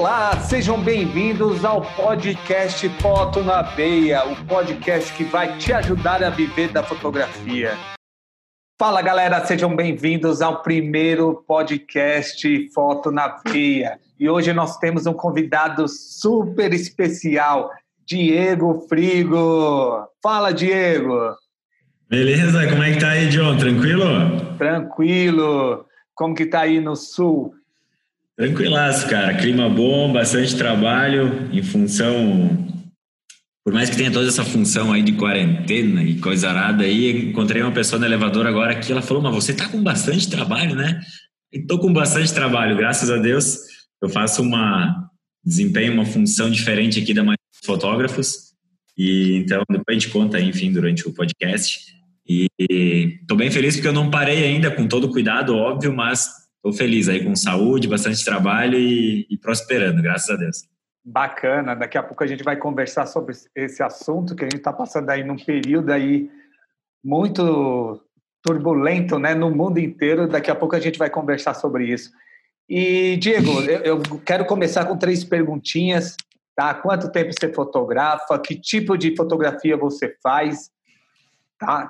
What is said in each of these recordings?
Olá, sejam bem-vindos ao podcast Foto na Veia, o podcast que vai te ajudar a viver da fotografia. Fala, galera, sejam bem-vindos ao primeiro podcast Foto na Veia. E hoje nós temos um convidado super especial, Diego Frigo. Fala, Diego. Beleza, como é que tá aí, John? Tranquilo? Tranquilo. Como que tá aí no sul? Tranquilaço, cara. Clima bom, bastante trabalho em função... Por mais que tenha toda essa função aí de quarentena e coisa arada aí, encontrei uma pessoa no elevador agora aqui, ela falou, mas você tá com bastante trabalho, né? E tô com bastante trabalho, graças a Deus. Eu desempenho uma função diferente aqui da maioria dos fotógrafos. E então, depois a gente conta aí, enfim, durante o podcast. E tô bem feliz porque eu não parei ainda, com todo cuidado, óbvio, mas... Estou feliz aí com saúde, bastante trabalho e prosperando, graças a Deus. Bacana, daqui a pouco a gente vai conversar sobre esse assunto, que a gente está passando aí num período aí muito turbulento, né, no mundo inteiro. Daqui a pouco a gente vai conversar sobre isso. E, Diego, eu quero começar com 3 perguntinhas. Tá? Quanto tempo você fotografa? Que tipo de fotografia você faz? Tá?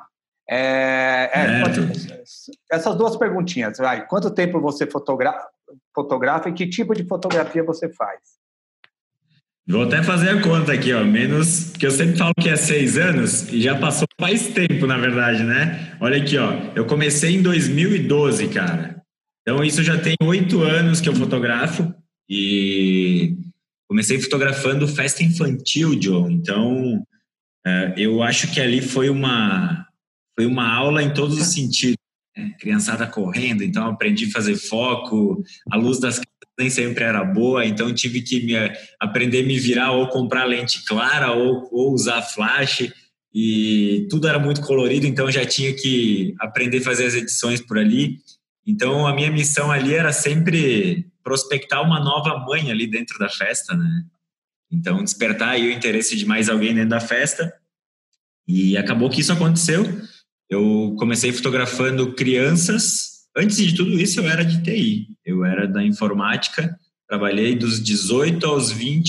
Essas 2 perguntinhas, vai. Quanto tempo você fotografa e que tipo de fotografia você faz? Vou até fazer a conta aqui, ó. Menos que eu sempre falo que é 6 anos e já passou faz tempo, na verdade, né? Olha aqui, ó. Eu comecei em 2012, cara. Então isso já tem 8 anos que eu fotografo e comecei fotografando festa infantil, John. Então eu acho que ali foi uma aula em todos os sentidos, né? Criançada correndo, então aprendi a fazer foco, a luz das câmeras nem sempre era boa, então tive que aprender a me virar ou comprar lente clara ou usar flash, e tudo era muito colorido, então já tinha que aprender a fazer as edições por ali. Então a minha missão ali era sempre prospectar uma nova mãe ali dentro da festa, né? Então despertar aí o interesse de mais alguém dentro da festa, e acabou que isso aconteceu. Eu comecei fotografando crianças. Antes de tudo isso, eu era de TI. Eu era da informática. Trabalhei dos 18 aos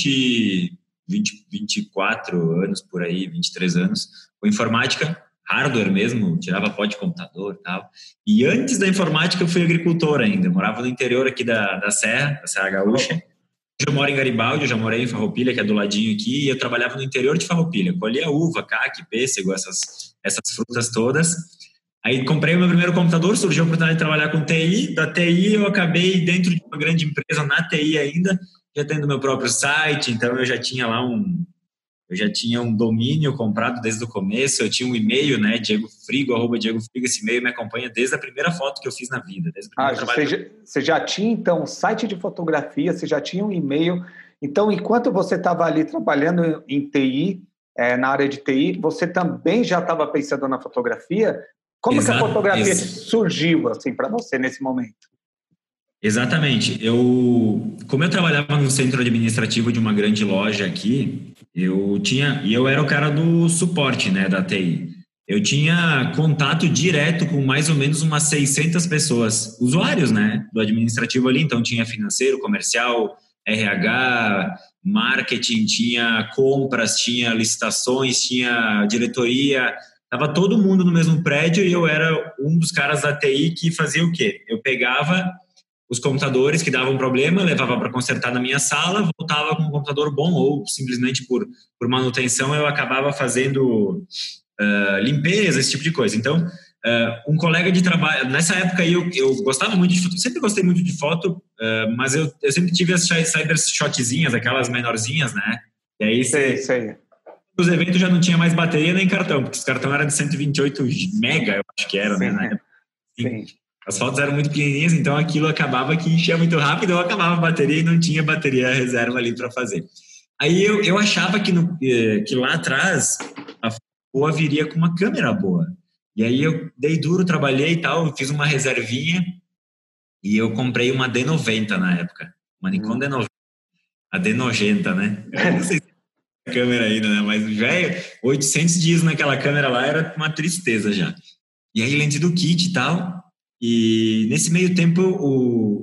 24 anos, por aí, 23 anos. Com informática, hardware mesmo, tirava pó de computador e tal. E antes da informática, eu fui agricultor ainda. Eu morava no interior aqui da Serra Gaúcha. Eu moro em Garibaldi, eu já morei em Farroupilha, que é do ladinho aqui, e eu trabalhava no interior de Farroupilha. Colhia uva, caque, pêssego, essas frutas todas. Aí comprei o meu primeiro computador, surgiu a oportunidade de trabalhar com TI. Da TI eu acabei dentro de uma grande empresa, na TI ainda, já tendo meu próprio site, então eu já tinha lá um domínio comprado desde o começo, eu tinha um e-mail, né, Diego Frigo, @DiegoFrigo, esse e-mail me acompanha desde a primeira foto que eu fiz na vida. Você já tinha, então, um site de fotografia, você já tinha um e-mail. Então, enquanto você estava ali trabalhando em TI, na área de TI, você também já estava pensando na fotografia? Como que a fotografia surgiu, assim, para você nesse momento? Exatamente. Como eu trabalhava no centro administrativo de uma grande loja aqui, eu era o cara do suporte, né, da TI. Eu tinha contato direto com mais ou menos umas 600 pessoas, usuários, né, do administrativo ali. Então tinha financeiro, comercial, RH, marketing, tinha compras, tinha licitações, tinha diretoria. Tava todo mundo no mesmo prédio e eu era um dos caras da TI que fazia o quê? Eu pegava os computadores que davam problema, levava para consertar na minha sala, voltava com um computador bom, ou simplesmente por manutenção eu acabava fazendo limpeza, esse tipo de coisa. Então, um colega de trabalho... Nessa época aí eu gostava muito de foto, sempre gostei muito de foto, mas eu sempre tive as cybershotzinhas, aquelas menorzinhas, né? E aí Sei. Os eventos já não tinha mais bateria nem cartão, porque os cartões eram de 128 mega, eu acho que era, né? Na época. Sim. As fotos eram muito pequenininhas, então aquilo acabava que enchia muito rápido, eu acabava a bateria e não tinha bateria reserva ali para fazer. Aí eu achava que lá atrás a boa viria com uma câmera boa. E aí eu dei duro, trabalhei e tal, fiz uma reservinha e eu comprei uma D90 na época. Uma Nikon D90. A D90, né? Eu não sei se é a câmera ainda, né? Mas, velho, 800 dias naquela câmera lá era uma tristeza já. E aí lente do kit e tal. E nesse meio tempo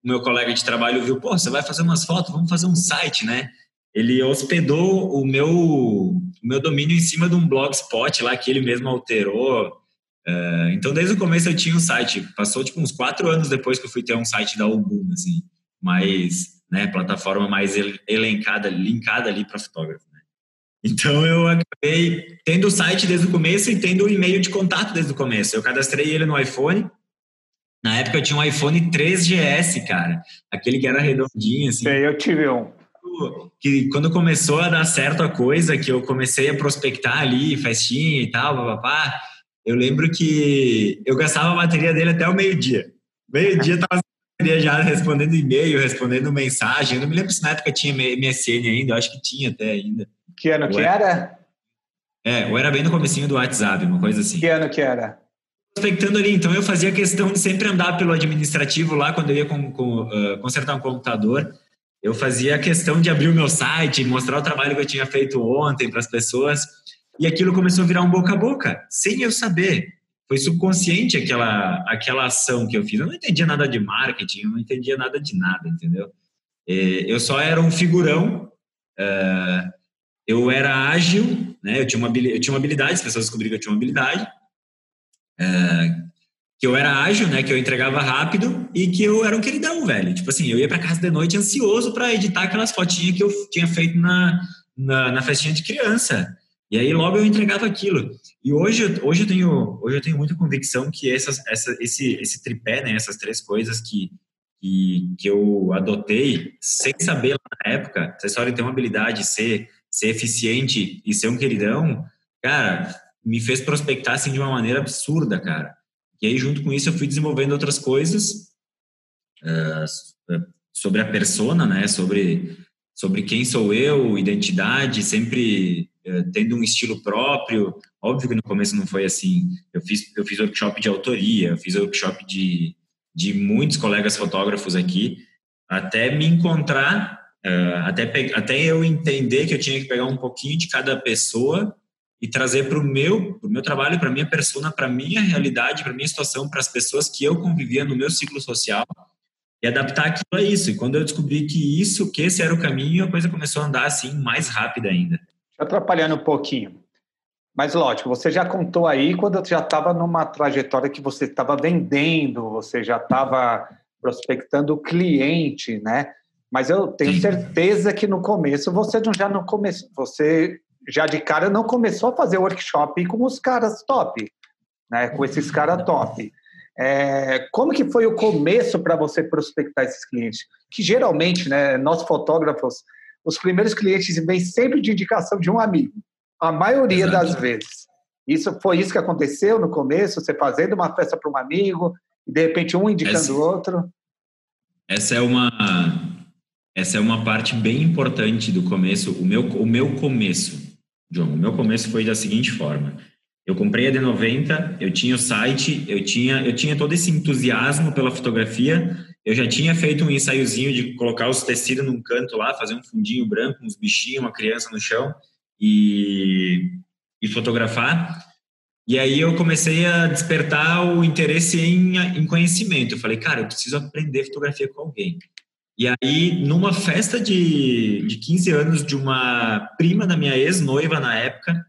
o meu colega de trabalho viu, pô, você vai fazer umas fotos, vamos fazer um site, né? Ele hospedou o meu domínio em cima de um blogspot lá que ele mesmo alterou. Então, desde o começo eu tinha um site. Passou, tipo, uns 4 anos depois que eu fui ter um site da Ubuntu, assim. Mais, né, plataforma mais linkada ali para fotógrafo, né? Então, eu acabei tendo o site desde o começo e tendo o e-mail de contato desde o começo. Eu cadastrei ele no iPhone. Na época eu tinha um iPhone 3GS, cara. Aquele que era redondinho, assim. Eu tive um. Que quando começou a dar certo a coisa, que eu comecei a prospectar ali, festinha e tal, papapá, eu lembro que eu gastava a bateria dele até o meio-dia. Meio-dia tava sem bateria já, respondendo e-mail, respondendo mensagem. Eu não me lembro se na época tinha MSN ainda, eu acho que tinha até ainda. Que ano que era? Ou era bem no comecinho do WhatsApp, uma coisa assim. Que ano que era? Prospectando ali, então eu fazia questão de sempre andar pelo administrativo lá, quando eu ia consertar um computador. Eu fazia questão de abrir o meu site, mostrar o trabalho que eu tinha feito ontem para as pessoas, e aquilo começou a virar um boca a boca, sem eu saber. Foi subconsciente aquela ação que eu fiz. Eu não entendia nada de marketing, eu não entendia nada de nada, entendeu? Eu só era um figurão, eu era ágil, né? Eu tinha uma habilidade, as pessoas descobriram que eu tinha uma habilidade, que eu era ágil, né, que eu entregava rápido e que eu era um queridão, velho. Tipo assim, eu ia pra casa de noite ansioso para editar aquelas fotinhas que eu tinha feito na festinha de criança. E aí logo eu entregava aquilo. E hoje eu tenho muita convicção que esse tripé, né, essas 3 coisas que eu adotei sem saber lá na época, essa história de ter uma habilidade, ser eficiente e ser um queridão, cara, me fez prospectar assim de uma maneira absurda, cara. E aí, junto com isso, eu fui desenvolvendo outras coisas sobre a persona, né? Sobre quem sou eu, identidade, sempre tendo um estilo próprio. Óbvio que no começo não foi assim. Eu fiz workshop de autoria, eu fiz workshop de muitos colegas fotógrafos aqui, até me encontrar, até eu entender que eu tinha que pegar um pouquinho de cada pessoa e trazer para o meu trabalho, para a minha persona, para a minha realidade, para a minha situação, para as pessoas que eu convivia no meu ciclo social e adaptar aquilo a isso. E quando eu descobri que esse era o caminho, a coisa começou a andar assim mais rápida ainda. Atrapalhando um pouquinho. Mas, lógico, você já contou aí quando já estava numa trajetória que você estava vendendo, você já estava prospectando o cliente, né? Mas eu tenho certeza que no começo você já de cara não começou a fazer workshop com os caras top, né? Com esses caras top. Como que foi o começo para você prospectar esses clientes? Que geralmente, né, nós fotógrafos, os primeiros clientes vêm sempre de indicação de um amigo, a maioria das vezes. Foi isso que aconteceu no começo, você fazendo uma festa para um amigo, e de repente um indicando o outro? Essa é uma parte bem importante do começo, o meu começo. John, o meu começo foi da seguinte forma: eu comprei a D90, eu tinha o site, eu tinha todo esse entusiasmo pela fotografia, eu já tinha feito um ensaiozinho de colocar os tecidos num canto lá, fazer um fundinho branco, uns bichinhos, uma criança no chão e fotografar. E aí eu comecei a despertar o interesse em conhecimento. Eu falei, cara, eu preciso aprender fotografia com alguém. E aí, numa festa de 15 anos de uma prima da minha ex-noiva na época,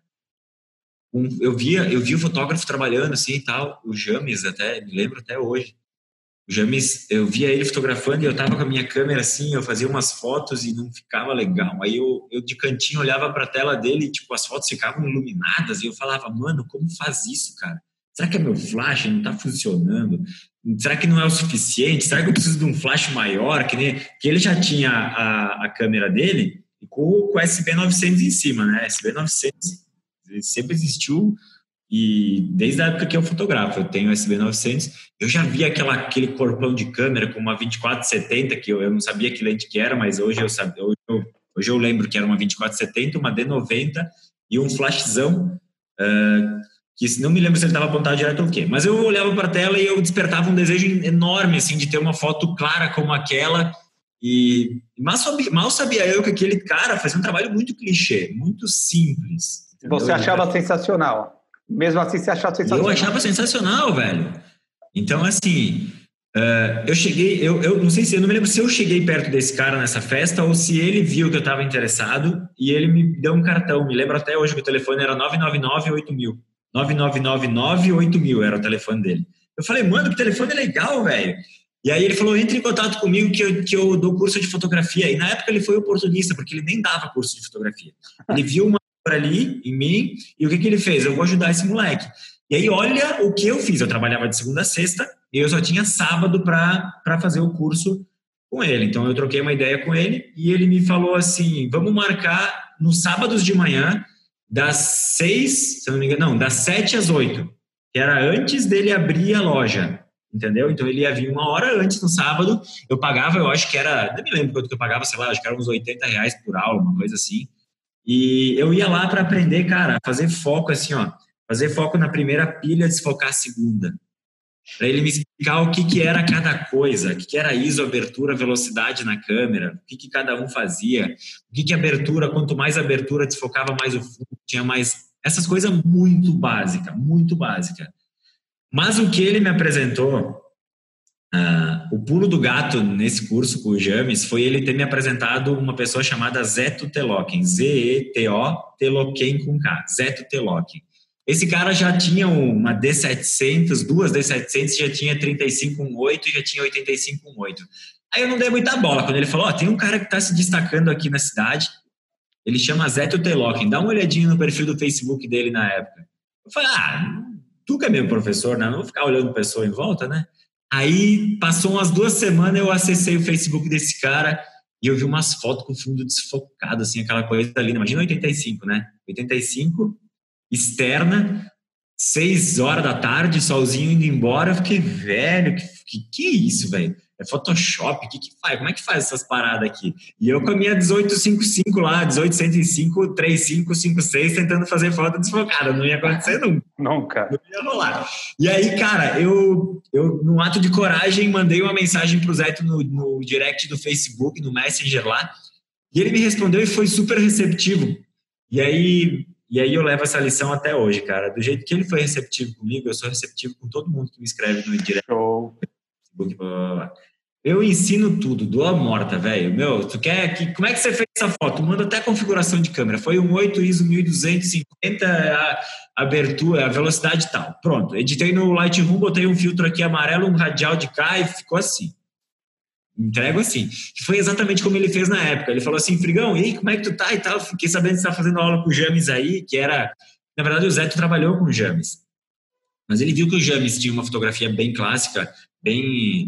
eu vi o fotógrafo trabalhando assim e tal, o James, me lembro até hoje. O James, eu via ele fotografando e eu tava com a minha câmera assim, eu fazia umas fotos e não ficava legal. Aí eu de cantinho olhava para a tela dele e tipo, as fotos ficavam iluminadas e eu falava, mano, como faz isso, cara? Será que é meu flash? Não tá funcionando? Será que não é o suficiente? Será que eu preciso de um flash maior? Que ele já tinha a câmera dele e com o SB900 em cima, né? SB900 sempre existiu e desde a época que eu fotografo, eu tenho SB900, eu já vi aquele corpão de câmera com uma 2470, que eu não sabia que lente que era, mas hoje eu lembro que era uma 2470, uma D90 e um flashzão, que não me lembro se ele estava apontado direto ou o quê, mas eu olhava para a tela e eu despertava um desejo enorme, assim, de ter uma foto clara como aquela, e mal sabia eu que aquele cara fazia um trabalho muito clichê, muito simples. Entendeu? Você achava sensacional? Mesmo assim, você achava sensacional? Eu achava sensacional, velho. Então, assim, Eu cheguei, eu não sei se, eu não me lembro se eu cheguei perto desse cara nessa festa ou se ele viu que eu estava interessado e ele me deu um cartão. Me lembro até hoje que o telefone era 999-8000. 999-8000 era o telefone dele. Eu falei, mano, que telefone legal, velho. E aí ele falou, entre em contato comigo que eu dou curso de fotografia. E na época ele foi oportunista, porque ele nem dava curso de fotografia. Ele viu uma coisa ali em mim e o que ele fez? Eu vou ajudar esse moleque. E aí olha o que eu fiz. Eu trabalhava de segunda a sexta e eu só tinha sábado para fazer o curso com ele. Então eu troquei uma ideia com ele e ele me falou assim, vamos marcar nos sábados de manhã das 6, se eu não me engano, não, das 7 às 8, que era antes dele abrir a loja. Entendeu? Então ele ia vir uma hora antes no sábado, eu pagava, eu acho que era, não me lembro quanto que eu pagava, sei lá, acho que era uns R$ 80 por aula, uma coisa assim. E eu ia lá para aprender, cara, fazer foco assim, ó, fazer foco na primeira pilha, desfocar a segunda. Para ele me explicar o que era cada coisa, o que era ISO, abertura, velocidade na câmera, o que cada um fazia, o que abertura, quanto mais abertura desfocava mais o fundo, tinha mais, essas coisas muito básica, muito básica. Mas o que ele me apresentou, o pulo do gato nesse curso com o James, foi ele ter me apresentado uma pessoa chamada Zeto Teloken, Z-E-T-O, Teloken com K, Zeto Teloken. Esse cara já tinha uma D700, duas D700, já tinha 3518 e já tinha 8518. Aí eu não dei muita bola quando ele falou, tem um cara que está se destacando aqui na cidade, ele chama Zeto Teloken, dá uma olhadinha no perfil do Facebook dele na época. Eu falei, tu que é meu professor, né? Não vou ficar olhando pessoa em volta, né? Aí, passou umas 2 semanas, eu acessei o Facebook desse cara e eu vi umas fotos com fundo desfocado, assim, aquela coisa ali. Imagina 85, né? 85, externa, 6 horas da tarde, solzinho indo embora. Eu fiquei, velho, que é isso, velho? É Photoshop? O que faz? Como é que faz essas paradas aqui? E eu com a minha 1855 lá, 1805, 3556, tentando fazer foto desfocada. Não ia acontecer nunca. Nunca. Não ia rolar. E aí, cara, eu num ato de coragem, mandei uma mensagem pro Zeto no direct do Facebook, no Messenger lá, e ele me respondeu e foi super receptivo. E aí eu levo essa lição até hoje, cara. Do jeito que ele foi receptivo comigo, eu sou receptivo com todo mundo que me escreve no direct. Show. Eu ensino tudo, dou a morta, velho. Meu, tu quer que, como é que você fez essa foto? Manda até a configuração de câmera. Foi um 8 ISO 1250, a abertura, a velocidade e tal. Pronto, editei no Lightroom, botei um filtro aqui amarelo, um radial de cá e ficou assim. Entrego assim. Foi exatamente como ele fez na época. Ele falou assim, Frigão, e aí, como é que tu tá e tal? Fiquei sabendo que você tá fazendo aula com o James aí, que era... Na verdade, o Zeto trabalhou com o James. Mas ele viu que o James tinha uma fotografia bem clássica, bem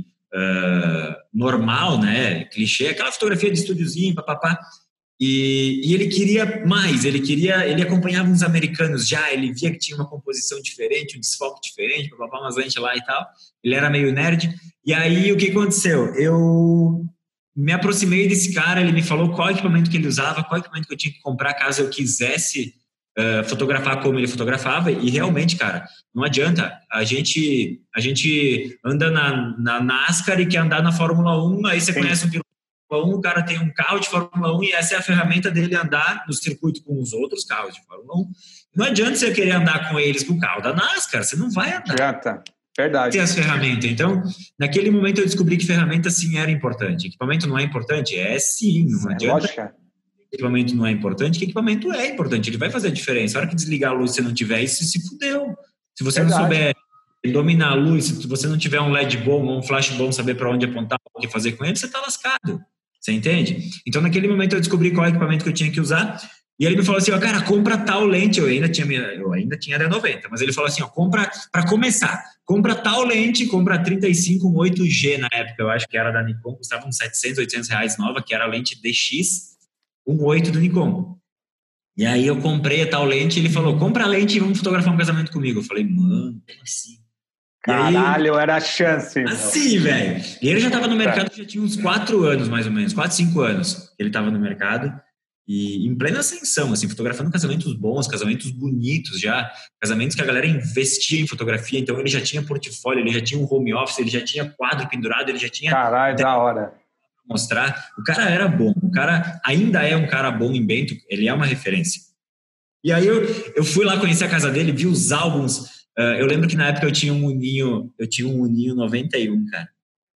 normal, né? Clichê, aquela fotografia de estúdiozinho, papapá. E ele queria mais, ele acompanhava uns americanos já, ele via que tinha uma composição diferente, um desfoque diferente, papapá, umas lentes lá e tal. Ele era meio nerd. E aí, o que aconteceu? Eu me aproximei desse cara, ele me falou qual equipamento que ele usava, qual equipamento que eu tinha que comprar caso eu quisesse fotografar como ele fotografava, e realmente, cara, não adianta, a gente anda na NASCAR e quer andar na Fórmula 1, aí você conhece um piloto de Fórmula 1, o cara tem um carro de Fórmula 1 e essa é a ferramenta dele andar no circuito com os outros carros de Fórmula 1. Não adianta você querer andar com eles com o carro da NASCAR, você não vai andar. Adianta. Verdade. Tem as ferramentas. Então, naquele momento eu descobri que ferramenta sim era importante. Equipamento não é importante? É sim, não adianta. Lógica. Equipamento não é importante, que equipamento é importante, ele vai fazer a diferença. A hora que desligar a luz e você não tiver isso, se fudeu. Se você não souber dominar a luz, se você não tiver um LED bom ou um flash bom, saber para onde apontar, o que fazer com ele, você tá lascado. Você entende? Então, naquele momento eu descobri qual equipamento que eu tinha que usar, e ele me falou assim, ó, cara, compra tal lente, eu ainda tinha D90, mas ele falou assim, ó, compra, para começar, compra tal lente, compra 35-8G na época, eu acho que era da Nikon, custava uns 700, 800 reais nova, que era a lente DX, 1.8 do Nikon. E aí eu comprei a tal lente e ele falou, compra a lente e vamos fotografar um casamento comigo. Eu falei, mano, como assim? Caralho, aí, era a chance. Assim, velho. E ele já estava no mercado, já tinha uns 4 anos, mais ou menos, 4, 5 anos. Ele estava no mercado e em plena ascensão, assim, fotografando casamentos bons, casamentos bonitos já, casamentos que a galera investia em fotografia, então ele já tinha portfólio, ele já tinha um home office, ele já tinha quadro pendurado, ele já tinha... Caralho, da hora. Mostrar, o cara era bom, o cara ainda é um cara bom em Bento, ele é uma referência. E aí eu fui lá conhecer a casa dele, vi os álbuns, eu lembro que na época eu tinha um Uninho 91, cara.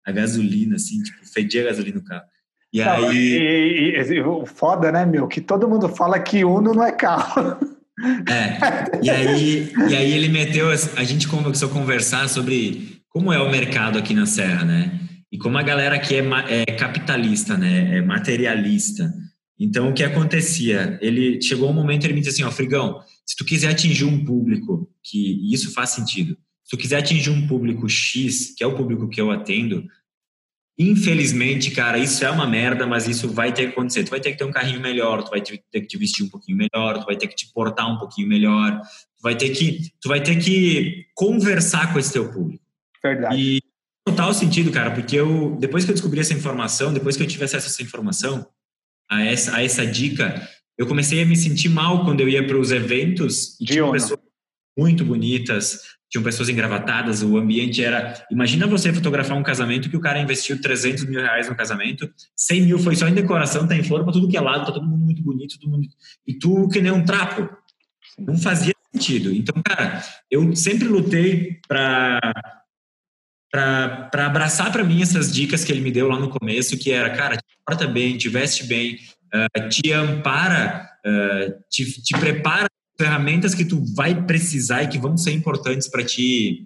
a gasolina, assim, tipo, fedia a gasolina no carro. E Não, aí... o foda, né, meu? Que todo mundo fala que Uno não é carro. E aí ele meteu... A gente começou a conversar sobre como é o mercado aqui na Serra, né? E como a galera aqui é capitalista, né? É materialista. Então, o que acontecia? Ele chegou um momento, ele me disse assim, ó, Frigão, se tu quiser atingir um público, e isso faz sentido, se tu quiser atingir um público X, que é o público que eu atendo, infelizmente, cara, isso é uma merda, mas isso vai ter que acontecer. Tu vai ter que ter um carrinho melhor, tu vai ter que te vestir um pouquinho melhor, tu vai ter que te portar um pouquinho melhor, tu vai ter que conversar com esse teu público. Verdade. E total sentido, cara, porque depois que eu descobri essa informação, depois que eu tive acesso a essa informação, a essa dica, eu comecei a me sentir mal quando eu ia para os eventos e tinha pessoas muito bonitas, tinham pessoas engravatadas, o ambiente era... Imagina você fotografar um casamento que o cara investiu 300 mil reais no casamento, 100 mil foi só em decoração, tá em flor pra tudo que é lado, tá todo mundo muito bonito, e tu que nem um trapo. Não fazia sentido. Então, cara, eu sempre lutei para abraçar para mim essas dicas que ele me deu lá no começo, que era, cara, te porta bem, te veste bem, te ampara, te prepara ferramentas que tu vai precisar e que vão ser importantes para te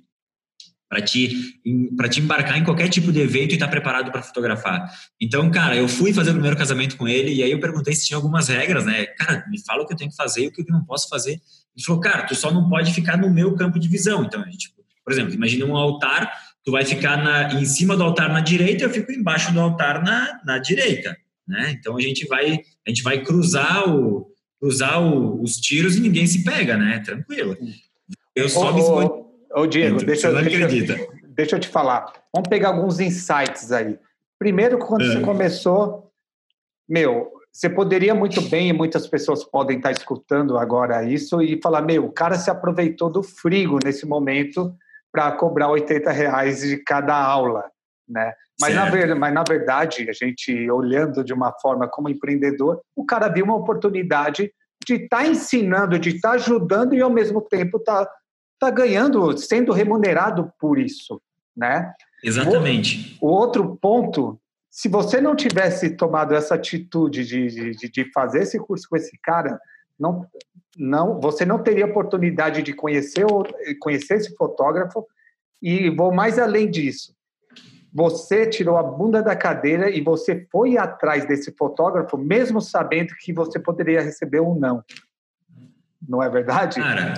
embarcar em qualquer tipo de evento e estar preparado para fotografar. Então, cara, eu fui fazer o primeiro casamento com ele e aí eu perguntei se tinha algumas regras, né? Cara, me fala o que eu tenho que fazer e o que eu não posso fazer. Ele falou, cara, tu só não pode ficar no meu campo de visão. Então, a gente, por exemplo, imagina um altar, tu vai ficar em cima do altar na direita e eu fico embaixo do altar na direita, né? Então, a gente vai cruzar os tiros e ninguém se pega, né? Tranquilo. Eu só me escondi. Ô Diego, deixa eu te falar. Vamos pegar alguns insights aí. Primeiro, quando você começou, você poderia muito bem, e muitas pessoas podem estar escutando agora isso, e falar, o cara se aproveitou do frigo nesse momento para cobrar R$80 de cada aula, né? Mas na verdade, a gente olhando de uma forma como empreendedor, o cara viu uma oportunidade de estar ensinando, de estar ajudando e ao mesmo tempo tá ganhando, sendo remunerado por isso, né? Exatamente. O outro ponto, se você não tivesse tomado essa atitude de fazer esse curso com esse cara, você não teria oportunidade de conhecer esse fotógrafo e vou mais além disso. Você tirou a bunda da cadeira e você foi atrás desse fotógrafo, mesmo sabendo que você poderia receber um não. Não é verdade? Cara,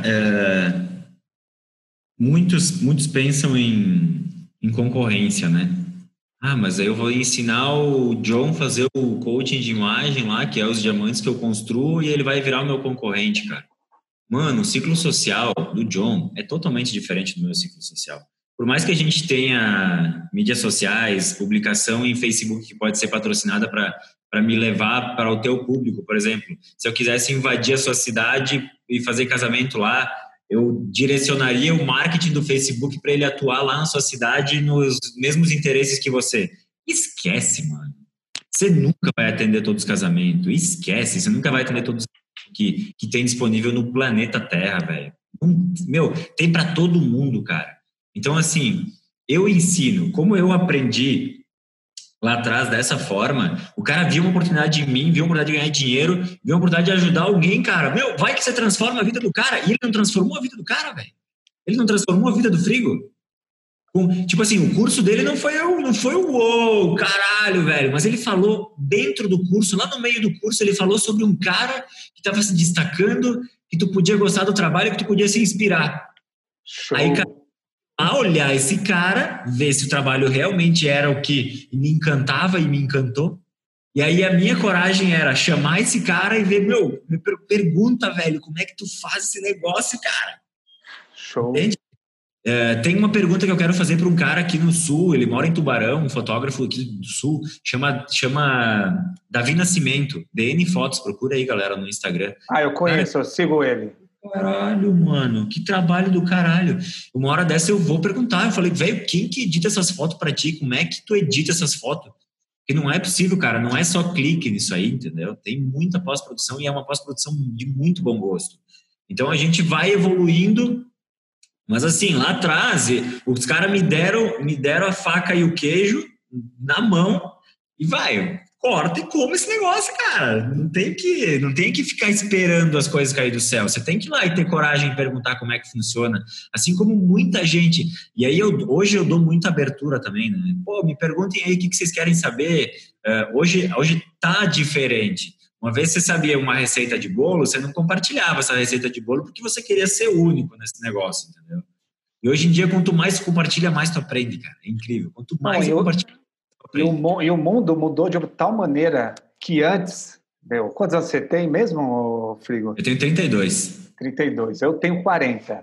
muitos pensam em concorrência, né? Mas aí eu vou ensinar o John a fazer o coaching de imagem lá, que é os diamantes que eu construo, e ele vai virar o meu concorrente, cara. Mano, o ciclo social do John é totalmente diferente do meu ciclo social. Por mais que a gente tenha mídias sociais, publicação em Facebook que pode ser patrocinada para me levar para o teu público, por exemplo. Se eu quisesse invadir a sua cidade e fazer casamento lá, eu direcionaria o marketing do Facebook para ele atuar lá na sua cidade nos mesmos interesses que você. Esquece, mano. Você nunca vai atender todos os casamentos. Esquece, você nunca vai atender todos que tem disponível no planeta Terra, velho. Tem para todo mundo, cara. Então, assim, eu ensino, como eu aprendi lá atrás dessa forma, o cara viu uma oportunidade em mim, viu uma oportunidade de ganhar dinheiro, viu uma oportunidade de ajudar alguém, cara. Vai que você transforma a vida do cara. E ele não transformou a vida do cara, velho. Ele não transformou a vida do Frigo. Tipo assim, o curso dele não foi o uou, caralho, velho. Mas ele falou dentro do curso, lá no meio do curso, ele falou sobre um cara que estava se destacando, que tu podia gostar do trabalho, que tu podia se inspirar. Show. Aí, cara, a olhar esse cara, ver se o trabalho realmente era o que me encantava e me encantou. E aí a minha coragem era chamar esse cara e ver, me pergunta, velho, como é que tu faz esse negócio, cara? Show. Entende? Tem uma pergunta que eu quero fazer para um cara aqui no Sul, ele mora em Tubarão, um fotógrafo aqui do Sul, chama Davi Nascimento, DN Fotos, procura aí, galera, no Instagram. Eu conheço, eu sigo ele. Caralho, mano, que trabalho do caralho. Uma hora dessa eu vou perguntar, eu falei, velho, quem que edita essas fotos pra ti? Como é que tu edita essas fotos? Porque não é possível, cara, não é só clique nisso aí, entendeu? Tem muita pós-produção e é uma pós-produção de muito bom gosto. Então a gente vai evoluindo, mas assim, lá atrás, os caras me deram a faca e o queijo na mão e vai, corta e come esse negócio, cara. Não tem que ficar esperando as coisas cair do céu. Você tem que ir lá e ter coragem de perguntar como é que funciona. Assim como muita gente. E aí, hoje eu dou muita abertura também, né? Pô, me perguntem aí o que vocês querem saber. Hoje tá diferente. Uma vez você sabia uma receita de bolo, você não compartilhava essa receita de bolo porque você queria ser único nesse negócio, entendeu? E hoje em dia, quanto mais você compartilha, mais tu aprende, cara. É incrível. Quanto mais você compartilha, e o mundo mudou de tal maneira que antes... quantos anos você tem mesmo, Frigo? Eu tenho 32. 32. Eu tenho 40.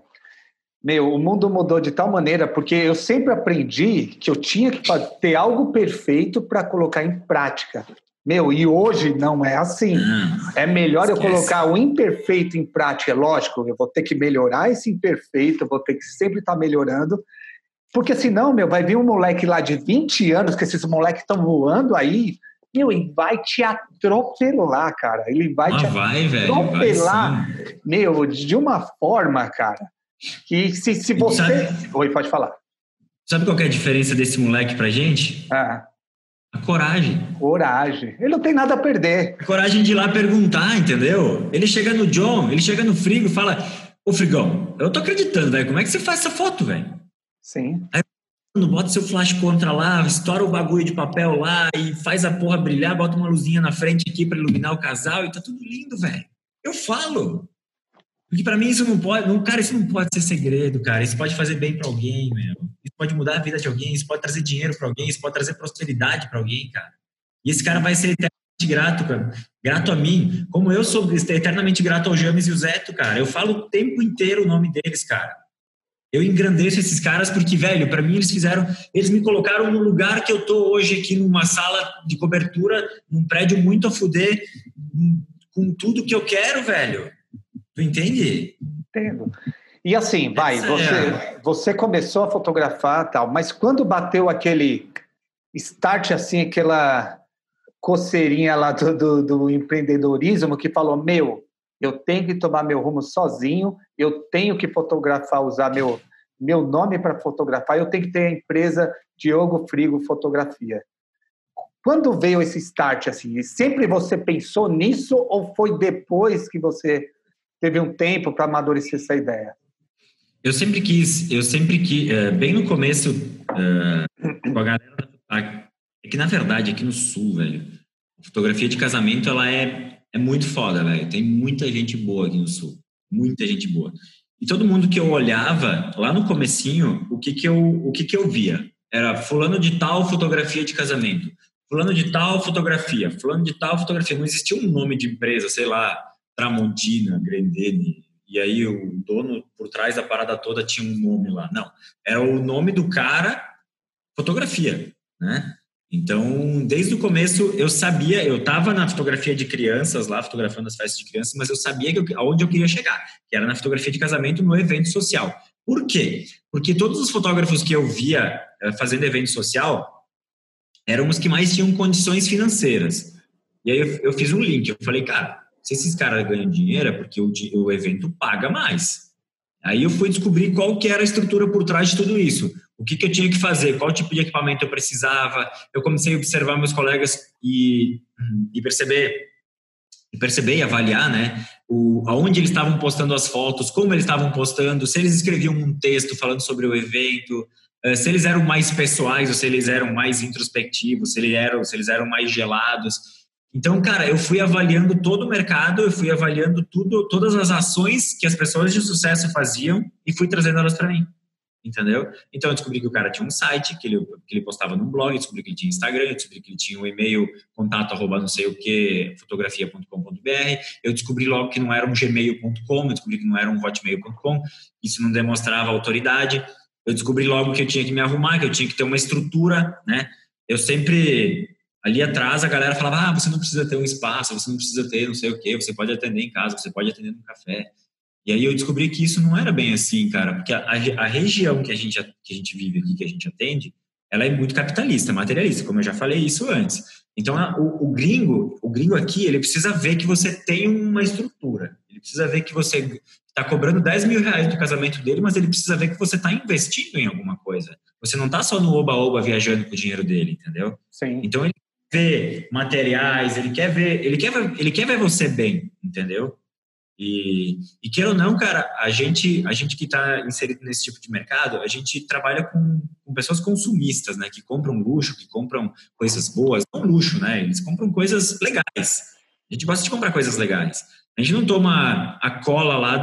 O mundo mudou de tal maneira porque eu sempre aprendi que eu tinha que ter algo perfeito para colocar em prática. E hoje não é assim. É melhor eu colocar o imperfeito em prática. Lógico, eu vou ter que melhorar esse imperfeito, eu vou ter que sempre estar melhorando. Porque senão, vai vir um moleque lá de 20 anos, que esses moleques estão voando aí, ele vai te atropelar, cara. Ele vai te atropelar, de uma forma, cara, que se você... Oi, pode falar. Sabe qual que é a diferença desse moleque pra gente? A coragem. Coragem. Ele não tem nada a perder. A coragem de ir lá perguntar, entendeu? Ele chega no John, ele chega no Frigo e fala: ô Frigão, eu tô acreditando, velho. Como é que você faz essa foto, velho? Sim. Aí bota seu flash contra lá, estoura o bagulho de papel lá e faz a porra brilhar, bota uma luzinha na frente aqui pra iluminar o casal e tá tudo lindo, velho. Eu falo. Porque pra mim isso não pode... Cara, isso não pode ser segredo, cara. Isso pode fazer bem pra alguém, meu. Isso pode mudar a vida de alguém, isso pode trazer dinheiro pra alguém, isso pode trazer prosperidade pra alguém, cara. E esse cara vai ser eternamente grato, cara. Grato a mim. Como eu sou eternamente grato ao James e o Zeto, cara. Eu falo o tempo inteiro o nome deles, cara. Eu engrandeço esses caras porque, velho, pra mim eles me colocaram no lugar que eu tô hoje aqui, numa sala de cobertura, num prédio muito a fuder, com tudo que eu quero, velho. Tu entende? Entendo. E assim, você começou a fotografar tal, mas quando bateu aquele start, assim, aquela coceirinha lá do empreendedorismo que falou, eu tenho que tomar meu rumo sozinho, eu tenho que fotografar, usar meu nome para fotografar, eu tenho que ter a empresa Diogo Frigo Fotografia. Quando veio esse start, assim, sempre você pensou nisso ou foi depois que você teve um tempo para amadurecer essa ideia? Eu sempre quis, bem no começo, com a galera, é que na verdade aqui no Sul, velho, a fotografia de casamento, ela é muito foda, velho, tem muita gente boa aqui no Sul, muita gente boa. E todo mundo que eu olhava, lá no comecinho, o que eu via? Era fulano de tal fotografia de casamento, fulano de tal fotografia, não existia um nome de empresa, sei lá, Tramontina, Grendene, e aí o dono por trás da parada toda tinha um nome lá. Não, era o nome do cara, fotografia, né? Então, desde o começo, eu sabia, eu estava na fotografia de crianças lá, fotografando as festas de crianças, mas eu sabia aonde eu queria chegar, que era na fotografia de casamento no evento social. Por quê? Porque todos os fotógrafos que eu via fazendo evento social eram os que mais tinham condições financeiras. E aí eu fiz um link, eu falei, cara, se esses caras ganham dinheiro é porque o evento paga mais. Aí eu fui descobrir qual que era a estrutura por trás de tudo isso. O que eu tinha que fazer, qual tipo de equipamento eu precisava. Eu comecei a observar meus colegas e perceber e avaliar, né, aonde eles estavam postando as fotos, como eles estavam postando, se eles escreviam um texto falando sobre o evento, se eles eram mais pessoais ou se eles eram mais introspectivos, se eles eram mais gelados. Então, cara, eu fui avaliando todo o mercado, eu fui avaliando todas as ações que as pessoas de sucesso faziam e fui trazendo elas para mim, entendeu? Então, eu descobri que o cara tinha um site, que ele postava num blog, eu descobri que ele tinha Instagram, eu descobri que ele tinha um e-mail, contato@não-sei-o-que, fotografia.com.br, eu descobri logo que não era um gmail.com, eu descobri que não era um hotmail.com, isso não demonstrava autoridade, eu descobri logo que eu tinha que me arrumar, que eu tinha que ter uma estrutura, né? Eu sempre... Ali atrás a galera falava, você não precisa ter um espaço, você não precisa ter não sei o quê, você pode atender em casa, você pode atender no café. E aí eu descobri que isso não era bem assim, cara, porque a região que a gente vive aqui, que a gente atende, ela é muito capitalista, materialista, como eu já falei isso antes. Então o gringo aqui, ele precisa ver que você tem uma estrutura, ele precisa ver que você está cobrando 10 mil reais do casamento dele, mas ele precisa ver que você está investindo em alguma coisa. Você não está só no oba-oba viajando com o dinheiro dele, entendeu? Sim. Então ele quer ver materiais, ele quer ver você bem, entendeu? E queira ou não, cara, a gente que está inserido nesse tipo de mercado, a gente trabalha com pessoas consumistas, né? Que compram luxo, que compram coisas boas, não luxo, né? Eles compram coisas legais. A gente gosta de comprar coisas legais. A gente não toma a cola lá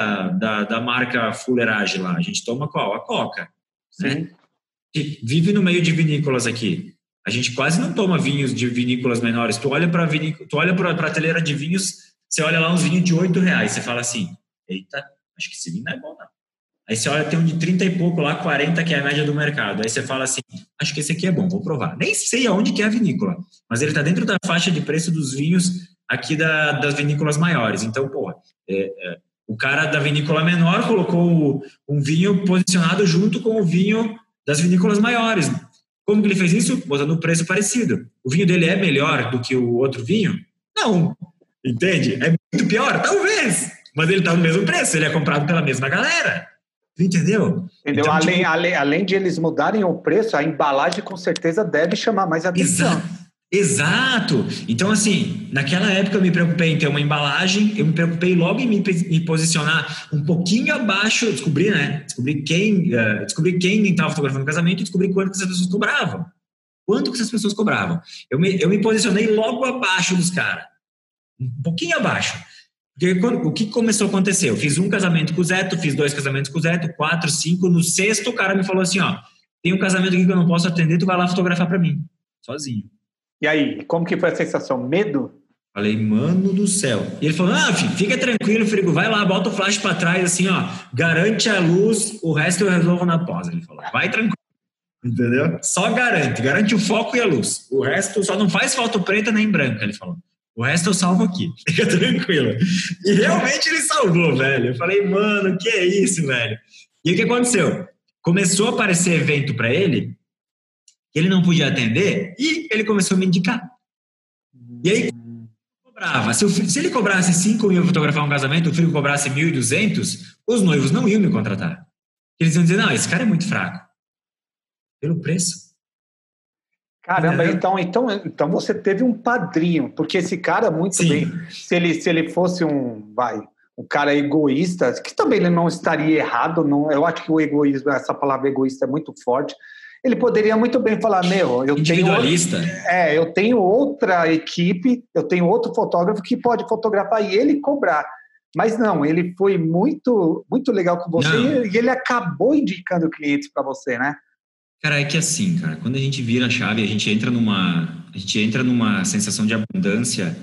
da marca Fuleirage lá. A gente toma qual? A Coca. Né? A gente vive no meio de vinícolas aqui. A gente quase não toma vinhos de vinícolas menores. Tu olha para a prateleira de vinhos, você olha lá uns vinhos de R$8. Você fala assim, eita, acho que esse vinho não é bom, não. Aí você olha, tem um de 30 e pouco lá, 40, que é a média do mercado. Aí você fala assim, acho que esse aqui é bom, vou provar. Nem sei aonde que é a vinícola, mas ele está dentro da faixa de preço dos vinhos aqui das vinícolas maiores. Então, pô, o cara da vinícola menor colocou um vinho posicionado junto com o vinho das vinícolas maiores. Como que ele fez isso? Botando um preço parecido. O vinho dele é melhor do que o outro vinho? Não. Entende? É muito pior? Talvez. Mas ele está no mesmo preço, ele é comprado pela mesma galera. Entendeu? Entendeu? Então, além de eles mudarem o preço, a embalagem com certeza deve chamar mais atenção. Exato. Então, assim, naquela época eu me preocupei em ter uma embalagem, eu me preocupei logo em me posicionar um pouquinho abaixo, descobri quem estava fotografando o casamento e descobri quanto que essas pessoas cobravam. Quanto que essas pessoas cobravam. Eu me posicionei logo abaixo dos caras. Um pouquinho abaixo. Porque o que começou a acontecer? Eu fiz um casamento com o Zeto, fiz 2 casamentos com o Zeto, 4, 5, no 6º o cara me falou assim, ó, tem um casamento aqui que eu não posso atender, tu vai lá fotografar pra mim, sozinho. E aí, como que foi a sensação? Medo? Falei, mano do céu. E ele falou, filho, fica tranquilo, Frigo, vai lá, bota o flash pra trás, assim, ó, garante a luz, o resto eu resolvo na pós. Ele falou, vai tranquilo. Entendeu? Só garante o foco e a luz. O resto só não faz foto preta nem branca, ele falou. O resto eu salvo aqui, fica tranquilo. E realmente ele salvou, velho. Eu falei, mano, que é isso, velho? E o que aconteceu? Começou a aparecer evento pra ele, que ele não podia atender, e ele começou a me indicar. E aí, cobrava. Se ele cobrasse 5 mil para fotografar um casamento, o filho cobrasse 1.200, os noivos não iam me contratar. Eles iam dizer, não, esse cara é muito fraco. Pelo preço. Caramba, então você teve um padrinho, porque esse cara, muito Sim. bem, se ele fosse um cara egoísta, que também ele não estaria errado, não, eu acho que o egoísmo, essa palavra egoísta é muito forte, ele poderia muito bem falar, individualista. Eu tenho outra equipe, eu tenho outro fotógrafo que pode fotografar e ele cobrar. Mas não, ele foi muito, muito legal com você e ele acabou indicando clientes para você, né? Cara, é que assim, cara, quando a gente vira a chave, a gente entra numa sensação de abundância,